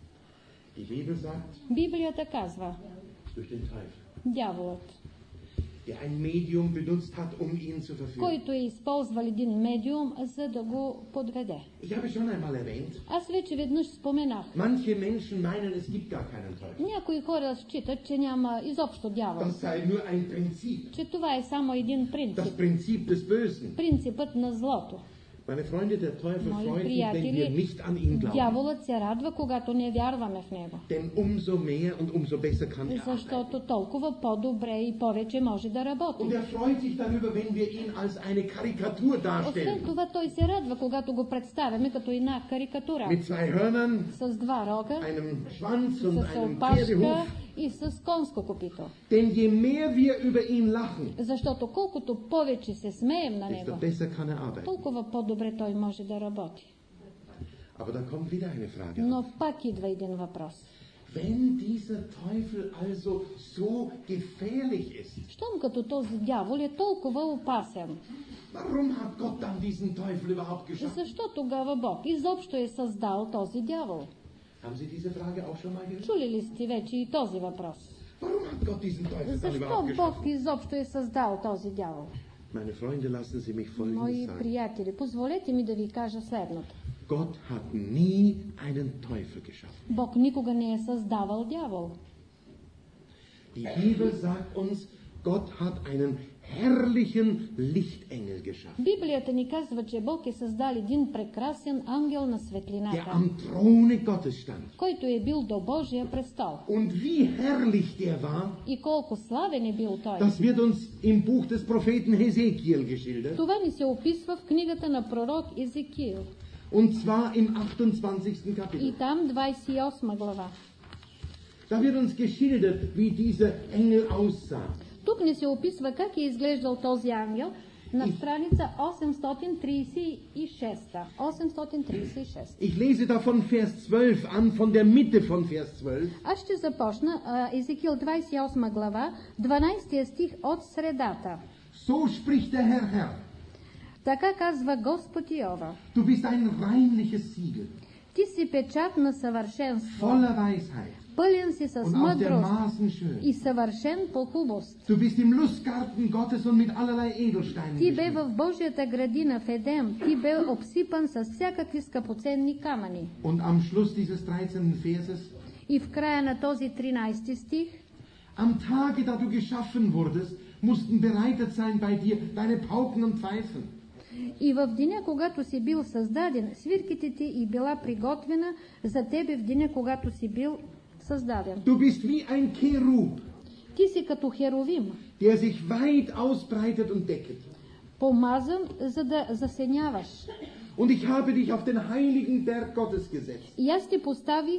Die Bibel sagt, Библията казва, durch den Teufel, дяволът, der ein Medium benutzt hat, um ihn zu verführen. който е използвал един медиум, за да го подведе. Ich habe schon einmal erwähnt, Аз вече веднъж споменах. manche Menschen meinen, es gibt gar keinen Teufel. Някои хора считат, че няма изобщо дявол. Das sei nur ein Prinzip, Че това е само един das принцип. Prinzip des Bösen. Принципът на злото. Meine Freunde, der Teufel Мои freut sich, wenn wir приятели, nicht an ihn glauben. дяволът се радва, когато не вярваме в него. Denn umso mehr und umso besser kann er arbeiten. Защото толкова по-добре и повече може да работи. Und er freut sich darüber, wenn wir ihn als eine Karikatur Освен darstellen. това, той се радва, когато го представяме като една карикатура. Mit zwei Hörnern, С два рога, einem Schwanz und с einem опашка Pferdehuf. и с конско копито. Denn je mehr wir über ihn lachen, Защото колкото повече се смеем на desto него, besser kann er arbeiten. толкова по-добре той може да работи. Aber da kommt wieder eine Frage. Но пак идва един въпрос. Wenn dieser Teufel also so gefährlich ist, Щом като този дявол е толкова опасен, warum hat Gott dann diesen Teufel überhaupt geschaffen? защо тогава Бог изобщо е създал този дявол? Haben Sie diese Frage auch schon mal gehört? Чули ли сте вече и този въпрос? Warum hat Gott diesen Teufel dann Защо überhaupt Бог geschaffen? изобщо е създал този дявол? Meine Freunde, lassen Sie mich Folgendes Мои sagen. приятели, позволете ми да ви кажа следното. Gott hat nie einen Teufel geschaffen. Бог никога не е създавал дявол. Die Bibel sagt uns, Gott hat einen herrlichen Lichtengel geschaffen, Библията ни казва, че Бог е създал един прекрасен ангел на der светлината, am Throne Gottes stand. който е бил до Божия престол. Und wie herrlich der war, И колко славен е бил той. das wird uns im Buch des Propheten Hesekiel geschildert. Това ни се описва в книгата на пророк Езекиил. Und zwar im 28. И Kapitel. там 28 глава. Da wird uns geschildert, wie dieser Engel aussah. Тук ни се описва как е изглеждал този ангел на страница 836. 836. Ich lese da von Vers 12 an, von der Mitte von Vers 12. Аз ще започна Езекиил 28 глава, 12 стих от средата. So spricht der Herr. Така казва Господ Йова. Du bist ein reinliches Siegel, Ти си печат на съвършенство, voller Weisheit пълен си с und auf der мъдрост Maßen schön. и съвършен по хубост. Du bist im Lustgarten Gottes und mit allerlei Edelsteinen Ти бе geschmückt. в Божията градина в Едем, ти бе обсипан с всякакви скъпоценни камъни. Und am Schluss dieses 13. Verses, И в края на този 13 стих, am Tage, da du geschaffen wurdest, mussten bereitet sein bei dir deine Pauken und Pfeifen. и в деня, когато си бил създаден, свирките ти и била приготвена за тебе в деня, когато си бил създаден. Du bist wie ein Cherub, Ти си като херовим, der sich weit ausbreitet und decket. помазан, за да засеняваш. Und ich habe dich auf den heiligen Berg Gottes gesetzt. И аз те поставих,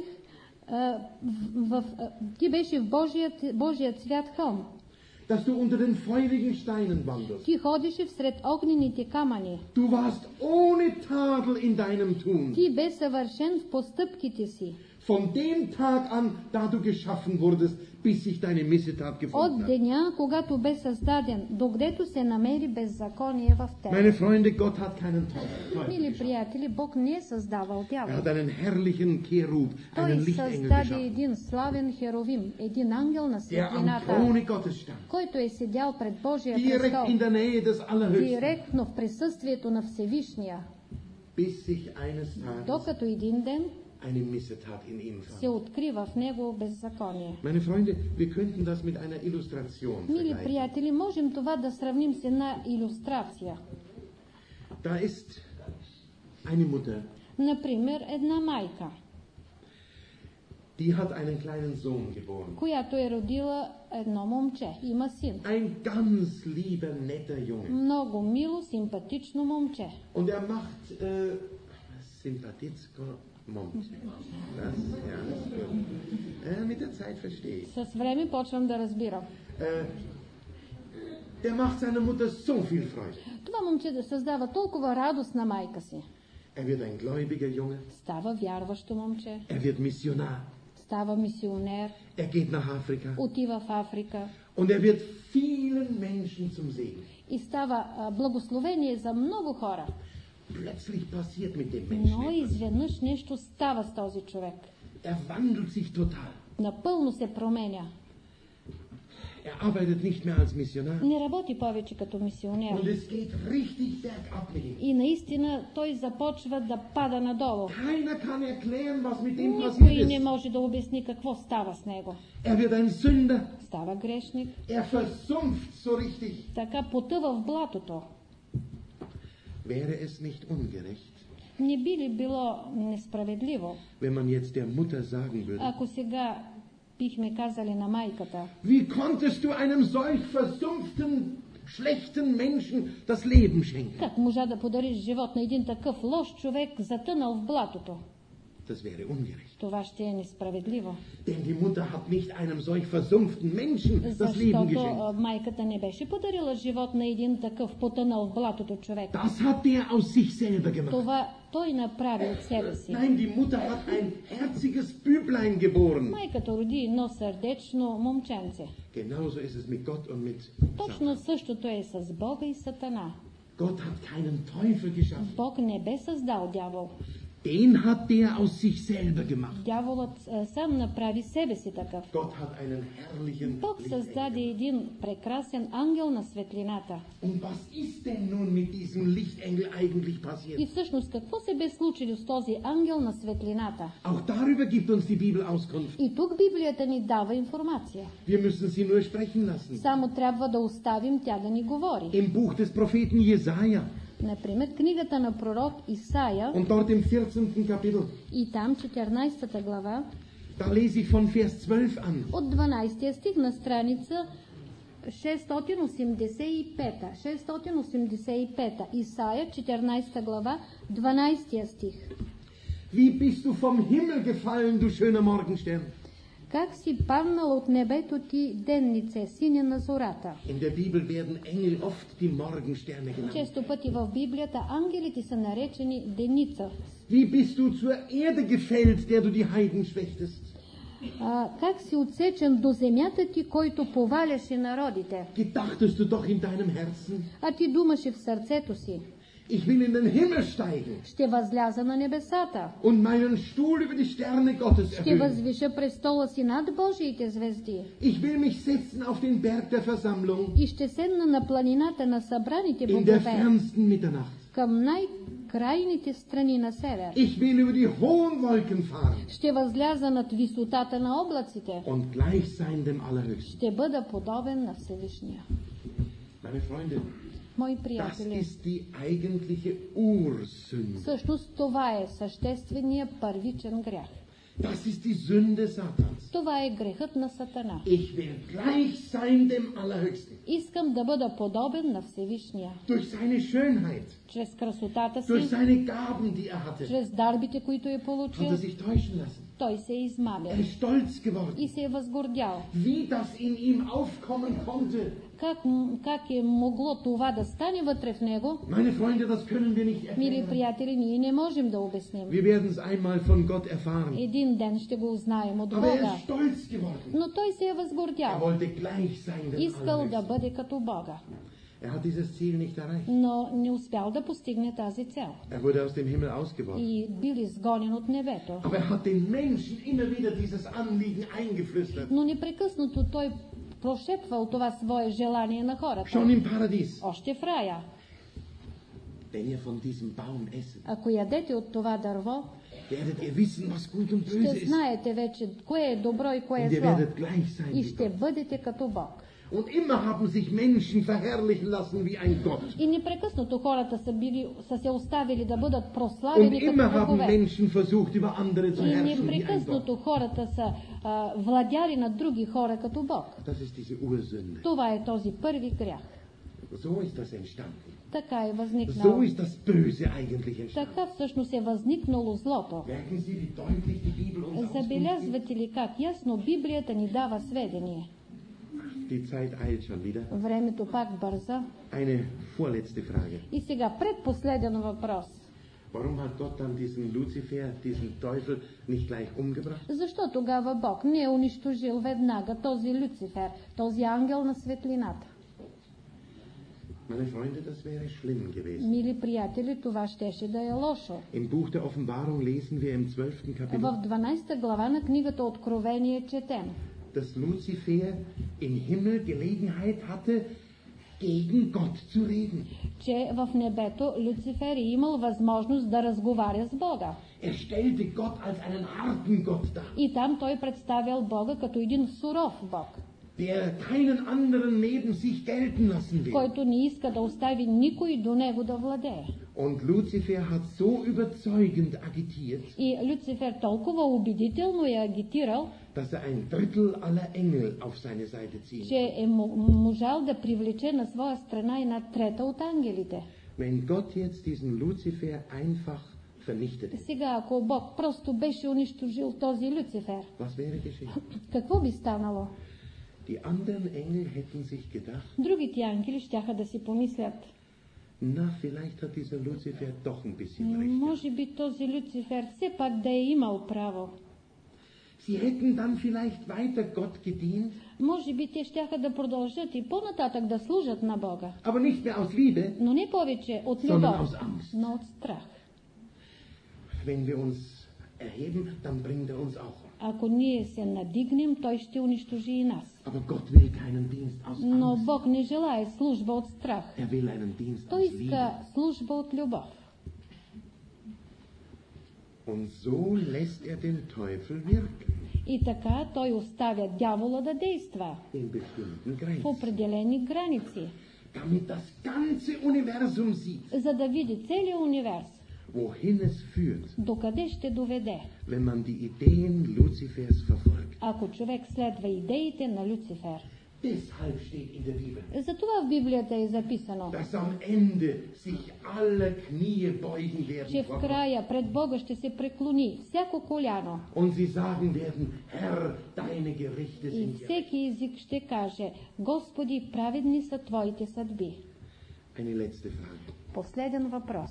ти беше в Божият свят хълм. Dass du unter den feurigen Steinen wandelst. Ти ходеше всред огнените камъни. Du warst ohne Tadel in deinem Tun. Ти бе съвършен в постъпките си. Von dem Tag an, da du geschaffen wurdest, bis sich deine Missetat gefunden От hat. деня, когато бе създаден, докъдето се намери беззаконие в теб. Meine Freunde, Gott hat keinen Teufel Мили geschaffen. приятели, Бог не е създавал Er дявол. hat einen herrlichen Cherub, Той einen Lichtengel създаде geschaffen, един славен херовим, един ангел на der am светлината, Throne Gottes stand. който е седял пред Божия Direkt престол, in der Nähe des Allerhöchsten. директно в присъствието на Всевишния, Bis sich eines Tages докато един ден eine Missetat in ihm се fand. открива в него беззаконие. Meine Freunde, wir könnten das mit einer Illustration Мили vergleichen. приятели, можем това да сравним с една илюстрация. Da ist eine Mutter, Например, една майка, die hat einen kleinen Sohn geboren. която е родила едно момче, има син. Ein ganz lieber, netter Junge. Много мило, симпатично момче. Und er macht Sympathizko Momče. Das, ja, das ist gut. Mit der Zeit verstehe ich. С време почвам да разбирам. Der macht seiner Mutter so viel Freude. Това момче да създава толкова радост на майка си. Er wird ein gläubiger Junge. Става вярващо момче, Er wird Missionar. става мисионер, Er geht nach Afrika. отива в Африка Und er wird vielen Menschen zum Segen. и става благословение за много хора. Plötzlich passiert mit dem Но Menschen etwas. изведнъж нещо става с този човек. Er wandelt sich total. Напълно се променя. Er arbeitet nicht mehr als Missionar. Не работи повече като мисионер. Und es geht richtig bergab mit ihm. И наистина той започва да пада надолу. Keiner kann erklären, was mit ihm Никой passiert не ist. може да обясни какво става с него. Er wird ein Sünder. Става грешник, Er versumpft so richtig. така потъва в блатото. Wäre es nicht ungerecht, Не би ли било несправедливо, wenn man jetzt der Mutter sagen würde, ако сега бихме казали на майката: wie konntest du einem solch versumpften, schlechten Menschen das Leben schenken? как можа да подариш живот на един такъв лош човек, затънал в блатото? Das wäre ungerecht. Това ще е несправедливо. Denn die Mutter hat nicht einem solch versumpften Menschen das Leben geschenkt. Защото майката не беше подарила живот на един такъв потънал в блатото човек. Das hat der aus sich selber gemacht. Това той направи от себе си. Nein, die Mutter hat ein herziges Büblein geboren. Майката роди едно сърдечно момченце. Genauso ist es mit Gott und mit Точно Satan. същото е с Бога и Сатана. Gott hat keinen Teufel geschaffen. Бог не бе създал дявол. Den hat der aus sich selber gemacht. Дяволът сам направи себе си такъв. Gott hat einen herrlichen Бог създаде един прекрасен ангел на светлината. Und was ist denn nun mit diesem Lichtengel eigentlich И passiert? всъщност какво се бе случило с този ангел на светлината? Auch darüber gibt uns die Bibel Auskunft. И тук Библията ни дава информация. Wir müssen sie nur sprechen lassen. Само трябва да оставим тя да ни говори. Im Buch des Propheten Jesaja Например, книгата на пророк Исаия und dort im 14. Kapitel, и там 14 глава da lese ich von Vers 12 an. от 12 стих на страница 685. 685. Исаия 14 глава 12 стих. Wie bist du vom Himmel gefallen, du schöner Morgenstern? Как си паднал от небето ти, деннице, синя на зората? In der Bibel werden Engel oft die Morgensterne genannt. Често пъти в Библията ангелите са наречени деница. Wie bist du zur Erde gefällt, der du die Heiden schwächtest? Как си отсечен до земята ти, който поваляше народите? Gedachtest du doch in deinem Herzen, А ти думаше в сърцето си: ich will in den Himmel steigen ще възляза на небесата, und meinen Stuhl über die Sterne Gottes ще erhöhen. възвиша престола си над Божиите звезди Ich will mich setzen auf den Berg der Versammlung и ще седна на планината на събраните in der богове, fernsten Mitternacht. към най-крайните страни на север. Ich will über die hohen Wolken fahren Ще възляза над висотата на облаците, und gleich sein dem Allerhöchsten. ще бъда подобен на Всевишния. Meine Freunde, Мои das приятели, ist die eigentliche Ursünde. всъщност това е същественият първичен грях. Das ist die Sünde Satans. Това е грехът на Сатана. Ich will gleich sein dem Allerhöchsten. Искам да бъда подобен на Всевишния. Durch seine Schönheit, Чрез красотата durch си, seine Gaben, die er hatte, чрез дарбите, които е hat получил, er sich täuschen lassen. той се е измамил Er ist stolz geworden. и се е възгордял. Wie das in ihm aufkommen konnte, Как е могло това да стане вътре в него? meine Freunde, das können wir nicht Мили erklären. приятели, ние не можем да обясним. Wir werden es einmal von Gott erfahren. Един ден ще го узнаем от Aber er Бога. ist stolz geworden. Но той се е Er възгордял. wollte gleich sein dem Искал да Allerhöchsten. бъде като Бога. Er hat dieses Ziel nicht erreicht. Но не успял да постигне тази цел. Er wurde aus dem Himmel ausgeworfen. И бил изгонен от небето. Aber er hat den Menschen immer wieder dieses Anliegen eingeflüstert. Но непрекъснато той прошепвал това свое желание на хората. Schon im Paradies. Още в рая. Wenn ihr von diesem Baum esset, Ако ядете от това дърво, werdet ihr wissen, was gut und böse ще ist. знаете вече кое е добро и кое Und е ihr зло. werdet gleich sein И wie ще Gott. бъдете като Бог. Und immer haben sich Menschen verherrlichen lassen wie ein Gott. И непрекъснато хората са се оставили да бъдат Und прославени immer като haben богове. Menschen versucht, über andere zu И herrschen wie ein Gott. непрекъснато хората са владяли над други хора като Бог. Das ist diese Ursünde. Това е този първи грях. So ist das entstanden. Така е So възникнало. ist das Böse eigentlich entstanden. Така всъщност е възникнало злото. Merken Sie, wie deutlich die Bibel uns Auskunft gibt? Забелязвате ли как ясно Библията ни дава сведение? Die Zeit eilt schon wieder. Времето пак бърза. Eine vorletzte Frage. И сега предпоследен въпрос. Warum hat Gott dann diesen Luzifer, diesen Teufel, nicht gleich umgebracht? Защо тогава Бог не е унищожил веднага този Люцифер, този ангел на светлината? Meine Freunde, das wäre schlimm gewesen. Мили приятели, това щеше да е лошо. Im Buch der Offenbarung lesen wir im 12. Kapitel, В 12 глава на книгата Откровение четем, dass Luzifer im Himmel Gelegenheit hatte, gegen Gott zu reden. че в небето Люцифер е имал възможност да разговаря с Бога. Er stellte Gott als einen harten Gott dar, И там той представял Бога като един суров Бог, der keinen anderen neben sich gelten lassen will. който не иска да остави никой до него да владее. Und Luzifer hat so überzeugend agitiert, И Люцифер толкова убедително я агитирал, dass er ein Drittel aller Engel auf seine Seite ziehen. че е можал да привлече на своя страна една трета от ангелите. Wenn Gott jetzt diesen Luzifer einfach vernichtet hätte. Сега, ако Бог просто беше унищожил този Люцифер, Was wäre geschehen? какво би станало? Die anderen Engel hätten sich gedacht, Другите ангели щяха да си помислят, na, vielleicht hat dieser Luzifer doch ein bisschen recht. може би този Люцифер все пак да е имал право. Sie hätten dann vielleicht weiter Gott gedient, Може би те щяха да продължат и по-нататък да служат на Бога, aber nicht mehr aus Liebe, но не повече от sondern любов, aus Angst. но от страх. Wenn wir uns erheben, dann bringt er uns auch. Ако ние се надигнем, той ще унищожи и нас. Aber Gott will keinen Dienst aus Но Angst. Бог не желае служба от страх. Er will einen Dienst Той aus Liebe. иска служба от любов. Und so lässt er den Teufel wirken И така той оставя дявола да действа in bestimmten в Grenzen, определени граници, damit das ganze Universum sieht, за да види целият универс, wohin es führt, докъде ще доведе, wenn man die Ideen Luzifers verfolgt. ако човек следва идеите на Люцифер. Deshalb steht in der Bibel, Затова в Библията е записано, dass am Ende sich alle Knie beugen че werden в vor Gott края пред Бога ще се преклони всяко коляно und sie sagen werden, Herr, deine Gerichte и sind gerecht. всеки език ще каже, Господи, праведни са Твоите съдби. Eine letzte Frage. Последен въпрос.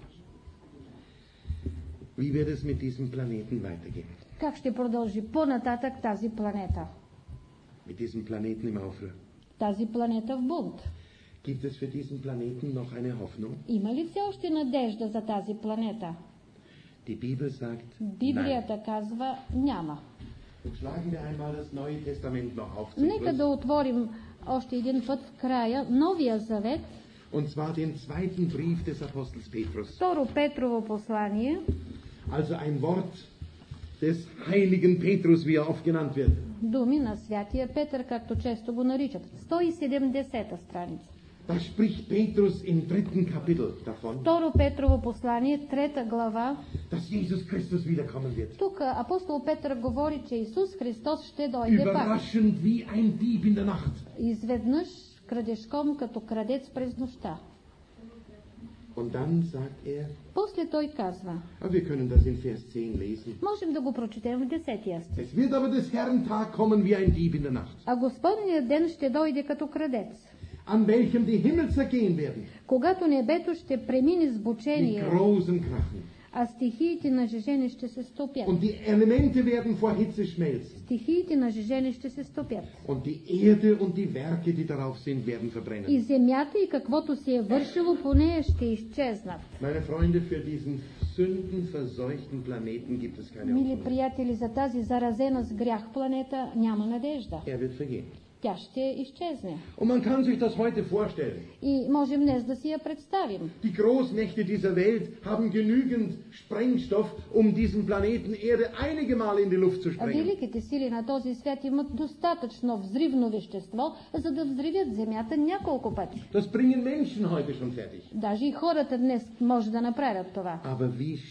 Wie wird es mit diesem Planeten weitergehen? Как ще продължи по-нататък тази планета? Mit diesem Planeten im Aufruhr? Тази планета в бунт. Gibt es für diesen Planeten noch eine Hoffnung? Има ли все още надежда за тази планета? Die Bibel sagt, nein. Библията казва няма. Schlagen wir einmal das Neue Testament noch auf. Нека да отворим още един път в края Новия Завет, Und zwar den zweiten Brief des Apostels Petrus. Второ Петрово послание, Also ein Wort des heiligen Petrus, wie er oft genannt wird. думи на святия Петър, както често го наричат. 170-та страница. Da spricht Petrus im 3. Kapitel davon, Второ Петрово послание, 3 глава. dass Jesus Christus wiederkommen wird. Тук апостол Петър говори, че Исус Христос ще дойде пак. Überraschend wie ein Dieb in der Nacht. Изведнъж крадешком като крадец през нощта. Und dann sagt er, После той казва, aber wir können das in Vers 10 lesen. можем да го прочетем в 10 стих. Es wird aber des Herrn Tag kommen wie ein Dieb in der Nacht, А Господният ден ще дойде като крадец, an welchem die Himmel zergehen werden, когато небето ще премине с mit бучение, großen Krachen. а стихиите на жежене ще се стопят. Und die Elemente werden vor Hitze schmelzen. Стихиите на жежене ще се стопят. Und die Erde und die Werke, die darauf sind, werden verbrennen. И земята и каквото се е вършило по нея ще изчезнат. Meine Freunde, für diesen sündenverseuchten Planeten gibt es keine Мили Hoffnung. приятели, за тази заразена с грях планета няма надежда. Er wird vergehen. Тя ще изчезне. Und man kann sich das heute vorstellen. И можем днес да си я представим. Die Großmächte dieser Welt haben genügend Sprengstoff, um diesen Planeten Erde einige Mal in die Luft zu А sprengen. великите сили на този свят имат достатъчно взривно вещество, за да взривят земята няколко пъти. Das bringen Menschen heute schon fertig. Даже и хората днес може да направят това. Aber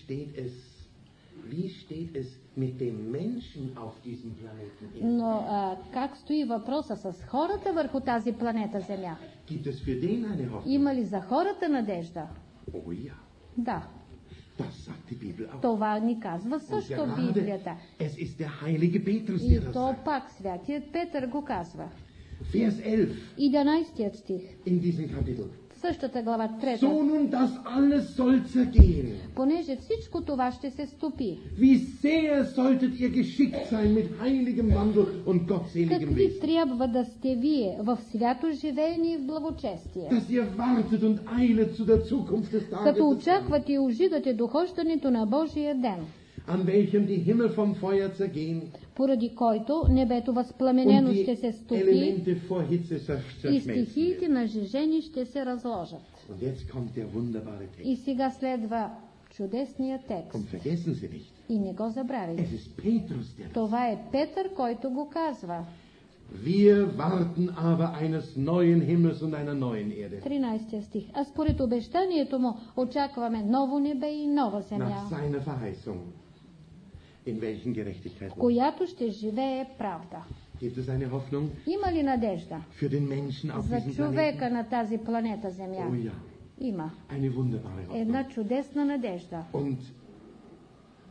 wie steht es mit dem Menschen auf diesem Planeten Erde? Но как стои въпроса с хората върху тази планета Земя? Gibt es für den eine Hoffnung? Има ли за хората надежда? Oh ja, Да. das sagt die Bibel auch. Това ни казва Und също gerade, Библията. es ist der heilige Petrus, И der das то sagt. пак святият Петър го казва. Vers 11 11 стих. in diesem Kapitel. Същата глава, So 3. nun das alles soll zergehen. Понеже всичко това ще се стопи. Wie sehr solltet ihr geschickt sein mit heiligem Wandel und gottseligem Какви Wesen, трябва да сте вие в свято живеене и в благочестие? dass ihr wartet und eilet zu der Zukunft des Tages, Като des Herrn, очаквате и ожидате дохождането на Божия ден, an welchem die Himmel vom Feuer zergehen поради който небето und възпламенено ще се die стопи Elemente vor Hitze и zerschmelzen стихиите werden. на жежени ще се разложат. Und jetzt kommt der wunderbare Text. И сега следва чудесния Und текст. vergessen Sie nicht, И не го забравяйте. es ist Petrus, der Това е Петър, който го казва. Wir warten aber eines neuen Himmels und einer neuen Erde, 13 стих. А според обещанието му очакваме ново небе и нова земя, nach seiner Verheißung, in welchen Gerechtigkeit в wohnt. която ще живее правда. Gibt es eine Hoffnung Има ли надежда für den Menschen auf за diesem Planeten? човека на тази планета Земя? Oh ja, Има. eine wunderbare Hoffnung. Една чудесна надежда. Und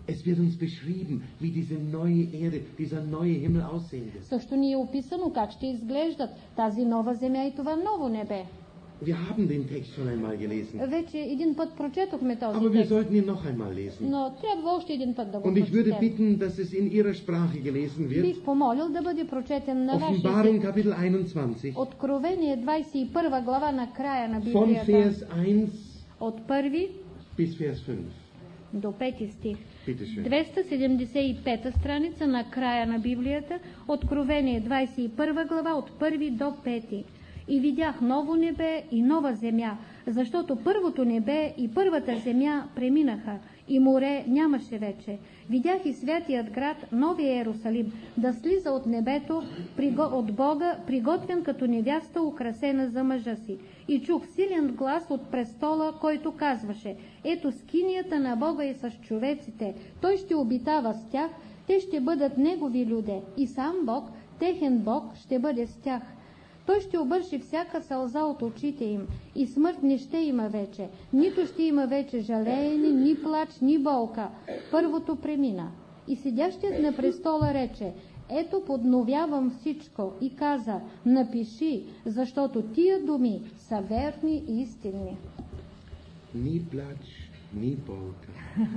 Es wird uns beschrieben, wie diese neue Erde, dieser neue Himmel aussehen wird. Също ни е описано как ще изглеждат тази нова земя и това ново небе. Wir haben den Text schon einmal gelesen, Вече един път прочетохме този aber wir текст, sollten ihn noch einmal lesen. но трябва още един път да го Und ich würde прочетем. bitten, dass es in Ihrer Sprache gelesen wird. Бих помолил да бъде прочетен на вашия Offenbarung език. Kapitel 21, Откровение 21 глава на края на von Библията, Vers 1 от 1 bis Vers 5. до 5 стих. Bitte schön. 275 страница на края на Библията, Откровение 21 глава от 1 до 5. И видях ново небе и нова земя, защото първото небе и първата земя преминаха, и море нямаше вече. Видях и святият град, новия Иерусалим, да слиза от небето от Бога, приготвен като невяста, украсена за мъжа си. И чух силен глас от престола, който казваше: ето скинията на Бога и с човеците, той ще обитава с тях, те ще бъдат негови люде, и сам Бог, техен Бог, ще бъде с тях. Той ще обърши всяка сълза от очите им, и смърт не ще има вече, нито ще има вече жалеене, ни плач, ни болка. Първото премина. И седящият на престола рече: ето подновявам всичко, и каза: напиши, защото тия думи са верни и истинни. Nie Platsch, nie Bolka.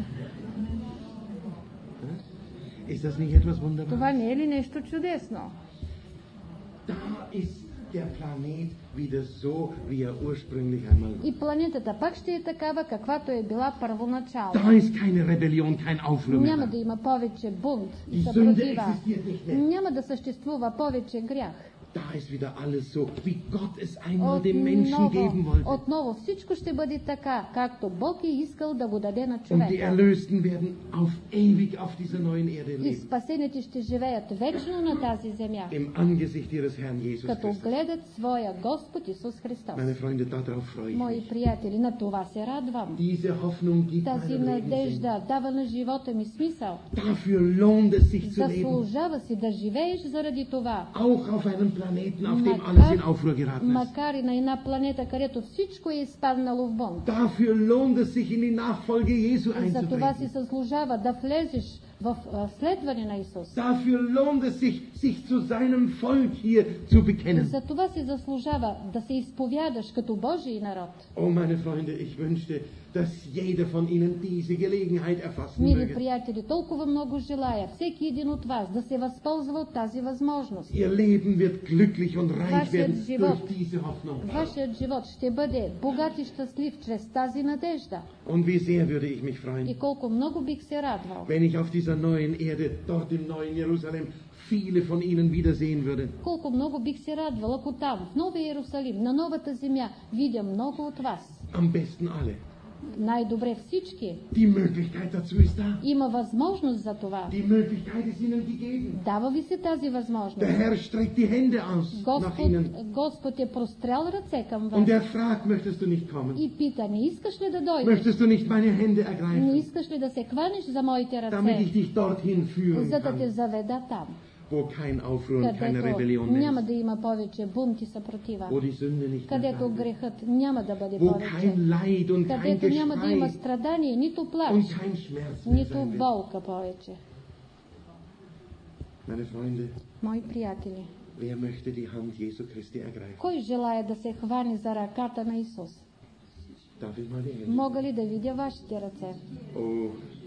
Ist das nicht etwas Wunderbares? Това не е ли нещо чудесно? Da ist der Planet wieder so, wie er ursprünglich einmal war. И планетата пак ще е такава, каквато е била първоначално. Da ist keine Rebellion, kein Aufruhr mehr. Няма да има повече бунт и Die Sünde съпротива. existiert nicht mehr. Няма да съществува повече грях. Da ist wieder alles so, wie Gott es einmal dem Menschen geben wollte. Отново всичко ще бъде така, както Бог е искал да го даде на Und die човека. Erlösten werden auf ewig auf dieser neuen Erde И leben. спасените ще живеят вечно на тази земя, Im Angesicht ihres Herrn Jesus като Christus. гледат своя Господ Исус Христос. Meine Freunde, darauf freue ich Мои mich. приятели, на това се радвам. Diese Hoffnung gibt Тази meinem Leben Sinn. надежда дава на живота ми смисъл. Dafür lohnt es sich zu leben. Заслужава си да живееш заради това. Auch auf einem Planeten, auf dem alles in Aufruhr geraten ist. Макар и на една планета, където всичко е изпаднало в бунт. Dafür lohnt es sich, in die Nachfolge Jesu За това си einzutreten. заслужава да влезеш в следване на Исус. Dafür lohnt es sich, sich zu seinem Volk hier zu bekennen. За това си заслужава да се изповядаш като Божий народ. Oh, meine Freunde, ich wünschte, dass jeder von Ihnen diese Gelegenheit erfassen Мили möge. приятели, толкова много желая всеки един от вас да се възползва от тази възможност. Ihr Leben wird glücklich und reich Вашият werden живот, durch diese Hoffnung. вашият живот ще бъде богат и щастлив чрез тази надежда. Und wie sehr würde ich mich И freuen, колко много бих се радвал, wenn ich auf dieser neuen Erde, dort im neuen Jerusalem, viele von Ihnen wiedersehen würde. колко много бих се радвал, ако там, в Новия Иерусалим, на новата земя, видя много от вас. Am besten alle. Най-добре всички. Die Möglichkeit dazu ist da. Има възможност за това. Die Möglichkeit ist Ihnen gegeben. Дава ви се тази възможност. Der Herr streckt die Hände aus nach Ihnen. Господ е прострял ръце към вас Und er fragt, möchtest du nicht kommen? и пита: не искаш ли да дойдеш? Möchtest du nicht meine Hände Не ergreifen, искаш ли да се хванеш за моите damit ръце, ich dich dorthin führen за да те kann, заведа там, wo kein Aufruhr und keine където Rebellion няма mehr ist, да има повече бунт и съпротива, wo die Sünde nicht mehr където da ist, грехът няма да бъде wo повече, kein Leid und kein където няма да има Geschrei страдание, нито плач, und kein Schmerz mehr нито sein wird. болка повече. Meine Freunde, Мои приятели, wer möchte die Hand Jesu Christi ergreifen? кой желая да се хване за ръката на Исус? Darf ich mal die Hände? Мога ли да видя вашите ръце? Oh.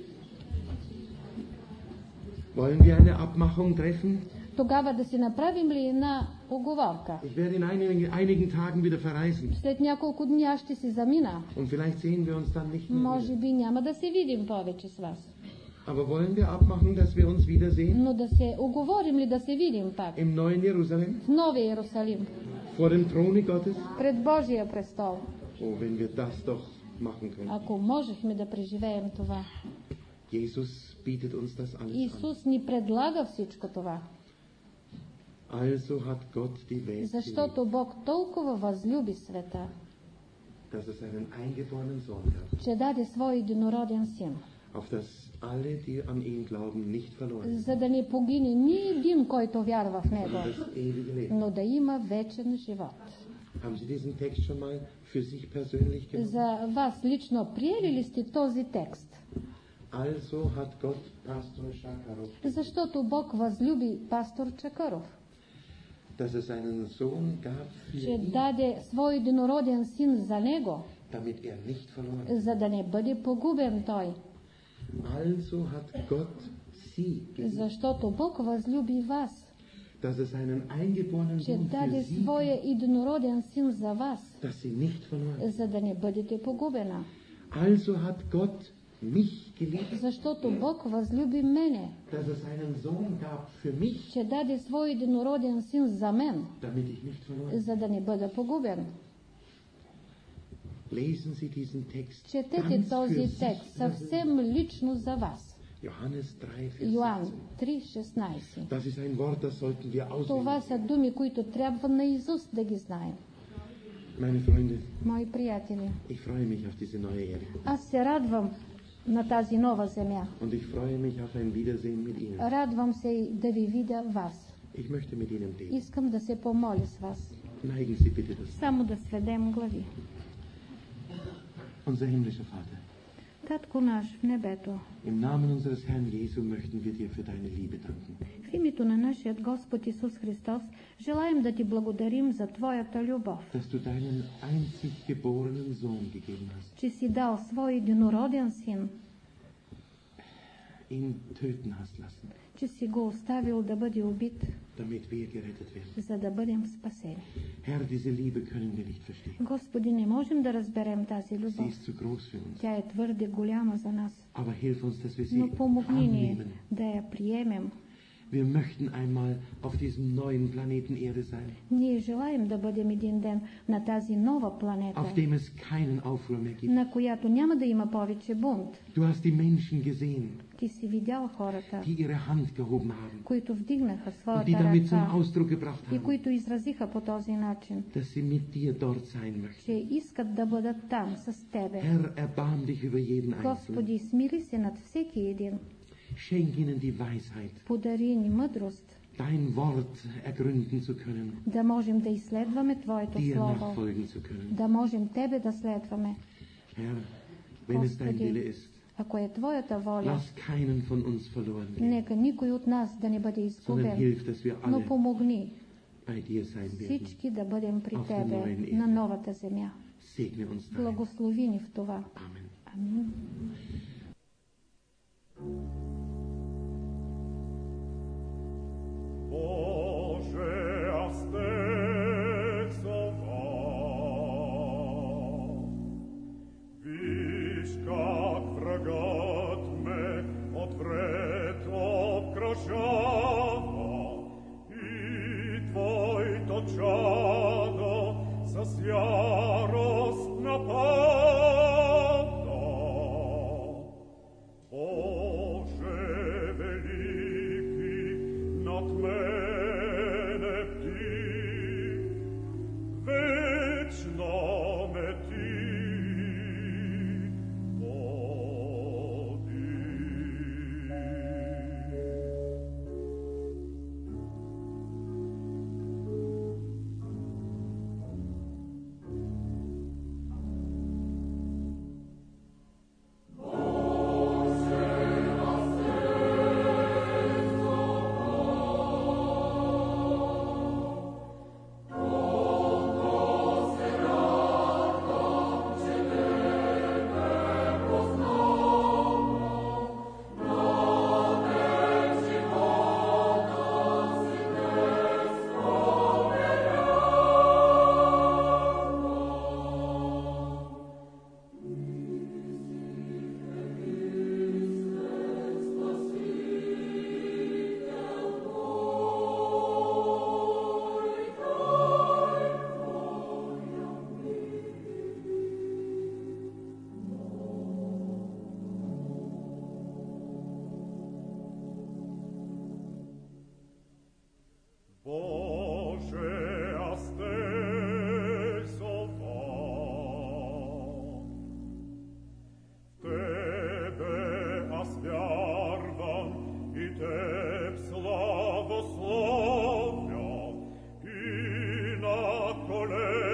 Wollen wir eine Abmachung treffen? Тогава да си направим ли една уговорка? Ich werde in einigen Tagen wieder verreisen. След няколко дни ще си замина. Und vielleicht sehen wir uns dann nicht mehr. Може би няма да се видим повече с вас. Aber wollen wir abmachen, dass wir uns wiedersehen? Но да се уговорим ли да се видим пак? Im neuen Jerusalem? В Новия Иерусалим, Vor dem Throne Gottes? пред Божия престол. Oh, wenn wir das doch machen können. Ако можехме да преживеем това. Jesus bietet uns das alles an. Исус ни предлага всичко това. Also hat Gott die Welt geliebt, Защото Бог толкова възлюби света, dass es einen eingeborenen Sohn gab, че даде свой единороден син, auf dass alle, die an ihn glauben, nicht verloren, за да не погине ни един, който вярва в Него, sondern das ewige Leben. но да има вечен живот. Haben Sie diesen Text schon mal für sich persönlich genommen? За вас лично приели ли сте този текст? Also hat Gott Pastor Schakarov, Защото Бог възлюби пастор Чакъров, dass er seinen Sohn gab für че ihn, даде свой единороден син за него, damit er nicht verloren за да не бъде погубен той. Also hat Gott sie geliebt, Защото Бог възлюби вас, dass er seinen eingeborenen че Sohn für даде sie, своя единороден син за вас, dass sie nicht verloren. за да не бъдете погубена. Also hat Gott mich geliebt, Защото Бог възлюби мене, dass er seinen Sohn gab für mich, че даде свой единороден син за мен, damit ich nicht verloren. за да не бъда погубен. Lesen Sie diesen Text Четете ganz für този sich текст persönlich. съвсем лично за вас. Johannes 3, Vers Йоан 17. 3,16. Das ist ein Wort, das sollten wir Това auswendig. са думи, които трябва наизуст да ги знаем. Meine Freunde, Мои приятели, ich freue mich auf diese neue Erde. аз се радвам на тази нова земя. Und ich freue mich auf ein Wiedersehen mit Ihnen. Радвам се и да ви видя вас. Ich möchte mit Ihnen beten. Искам да се помоля с вас. Neigen Sie bitte das. Само да сведем глави. Unser himmlischer Vater, Татко наш в небето, im Namen unseres Herrn Jesu möchten wir dir für deine Liebe danken. в името на нашият Господ Исус Христос, желаем да ти благодарим за Твоята любов, Dass du deinen einzig geborenen Sohn gegeben hast, че си дал свой единороден син, ihn töten hast lassen, че си го оставил да бъде убит, damit wir gerettet werden. за да бъдем спасени. Herr, diese Liebe können wir nicht verstehen. Господи, не можем да разберем тази Sie любов. ist zu groß für uns. Тя е твърде голяма за нас. Aber hilf uns, dass wir Но sie помогни ни annehmen. да я приемем. Wir möchten einmal auf diesem neuen Planeten Erde sein, Ние желаем да бъдем един ден на тази нова планета, auf dem es keinen Aufruhr mehr gibt. на която няма да има повече бунт. Du hast die Menschen gesehen, Ти си видял хората, die ihre Hand gehoben haben които вдигнаха und die своята damit zum ръка Ausdruck gebracht и haben, които изразиха по този начин, dass sie mit dir dort sein möchten. че искат да бъдат там с Тебе. Herr, erbarm dich über jeden Einzelnen. Господи, смили се над всеки един. Schenk ihnen die Weisheit, Подари ни мъдрост, dein Wort ergründen zu können, да можем да изследваме Твоето dir Слово, nachfolgen zu können. да можем Тебе да следваме. Herr, wenn es dein Wille Господи, ist, ако е Твоята воля, lass keinen von uns verloren gehen, нека никой от нас да не бъде sondern изгубен, hilf, dass wir но alle помогни bei dir sein werden. всички да бъдем при auf der Тебе neuen Erde. на новата земя. Segne uns darin. Благослови ни в това. Amen. Амин. Boże, a stexował, wiś jak wragatme odwret obkraszawa i Twoj to czado zas jarost napada. Boże veliki nad mene Ty, wieczno me Ty vodi. Boże, a stexował, w Tebe a zwiarwam i Teb sławosławiam i na kolei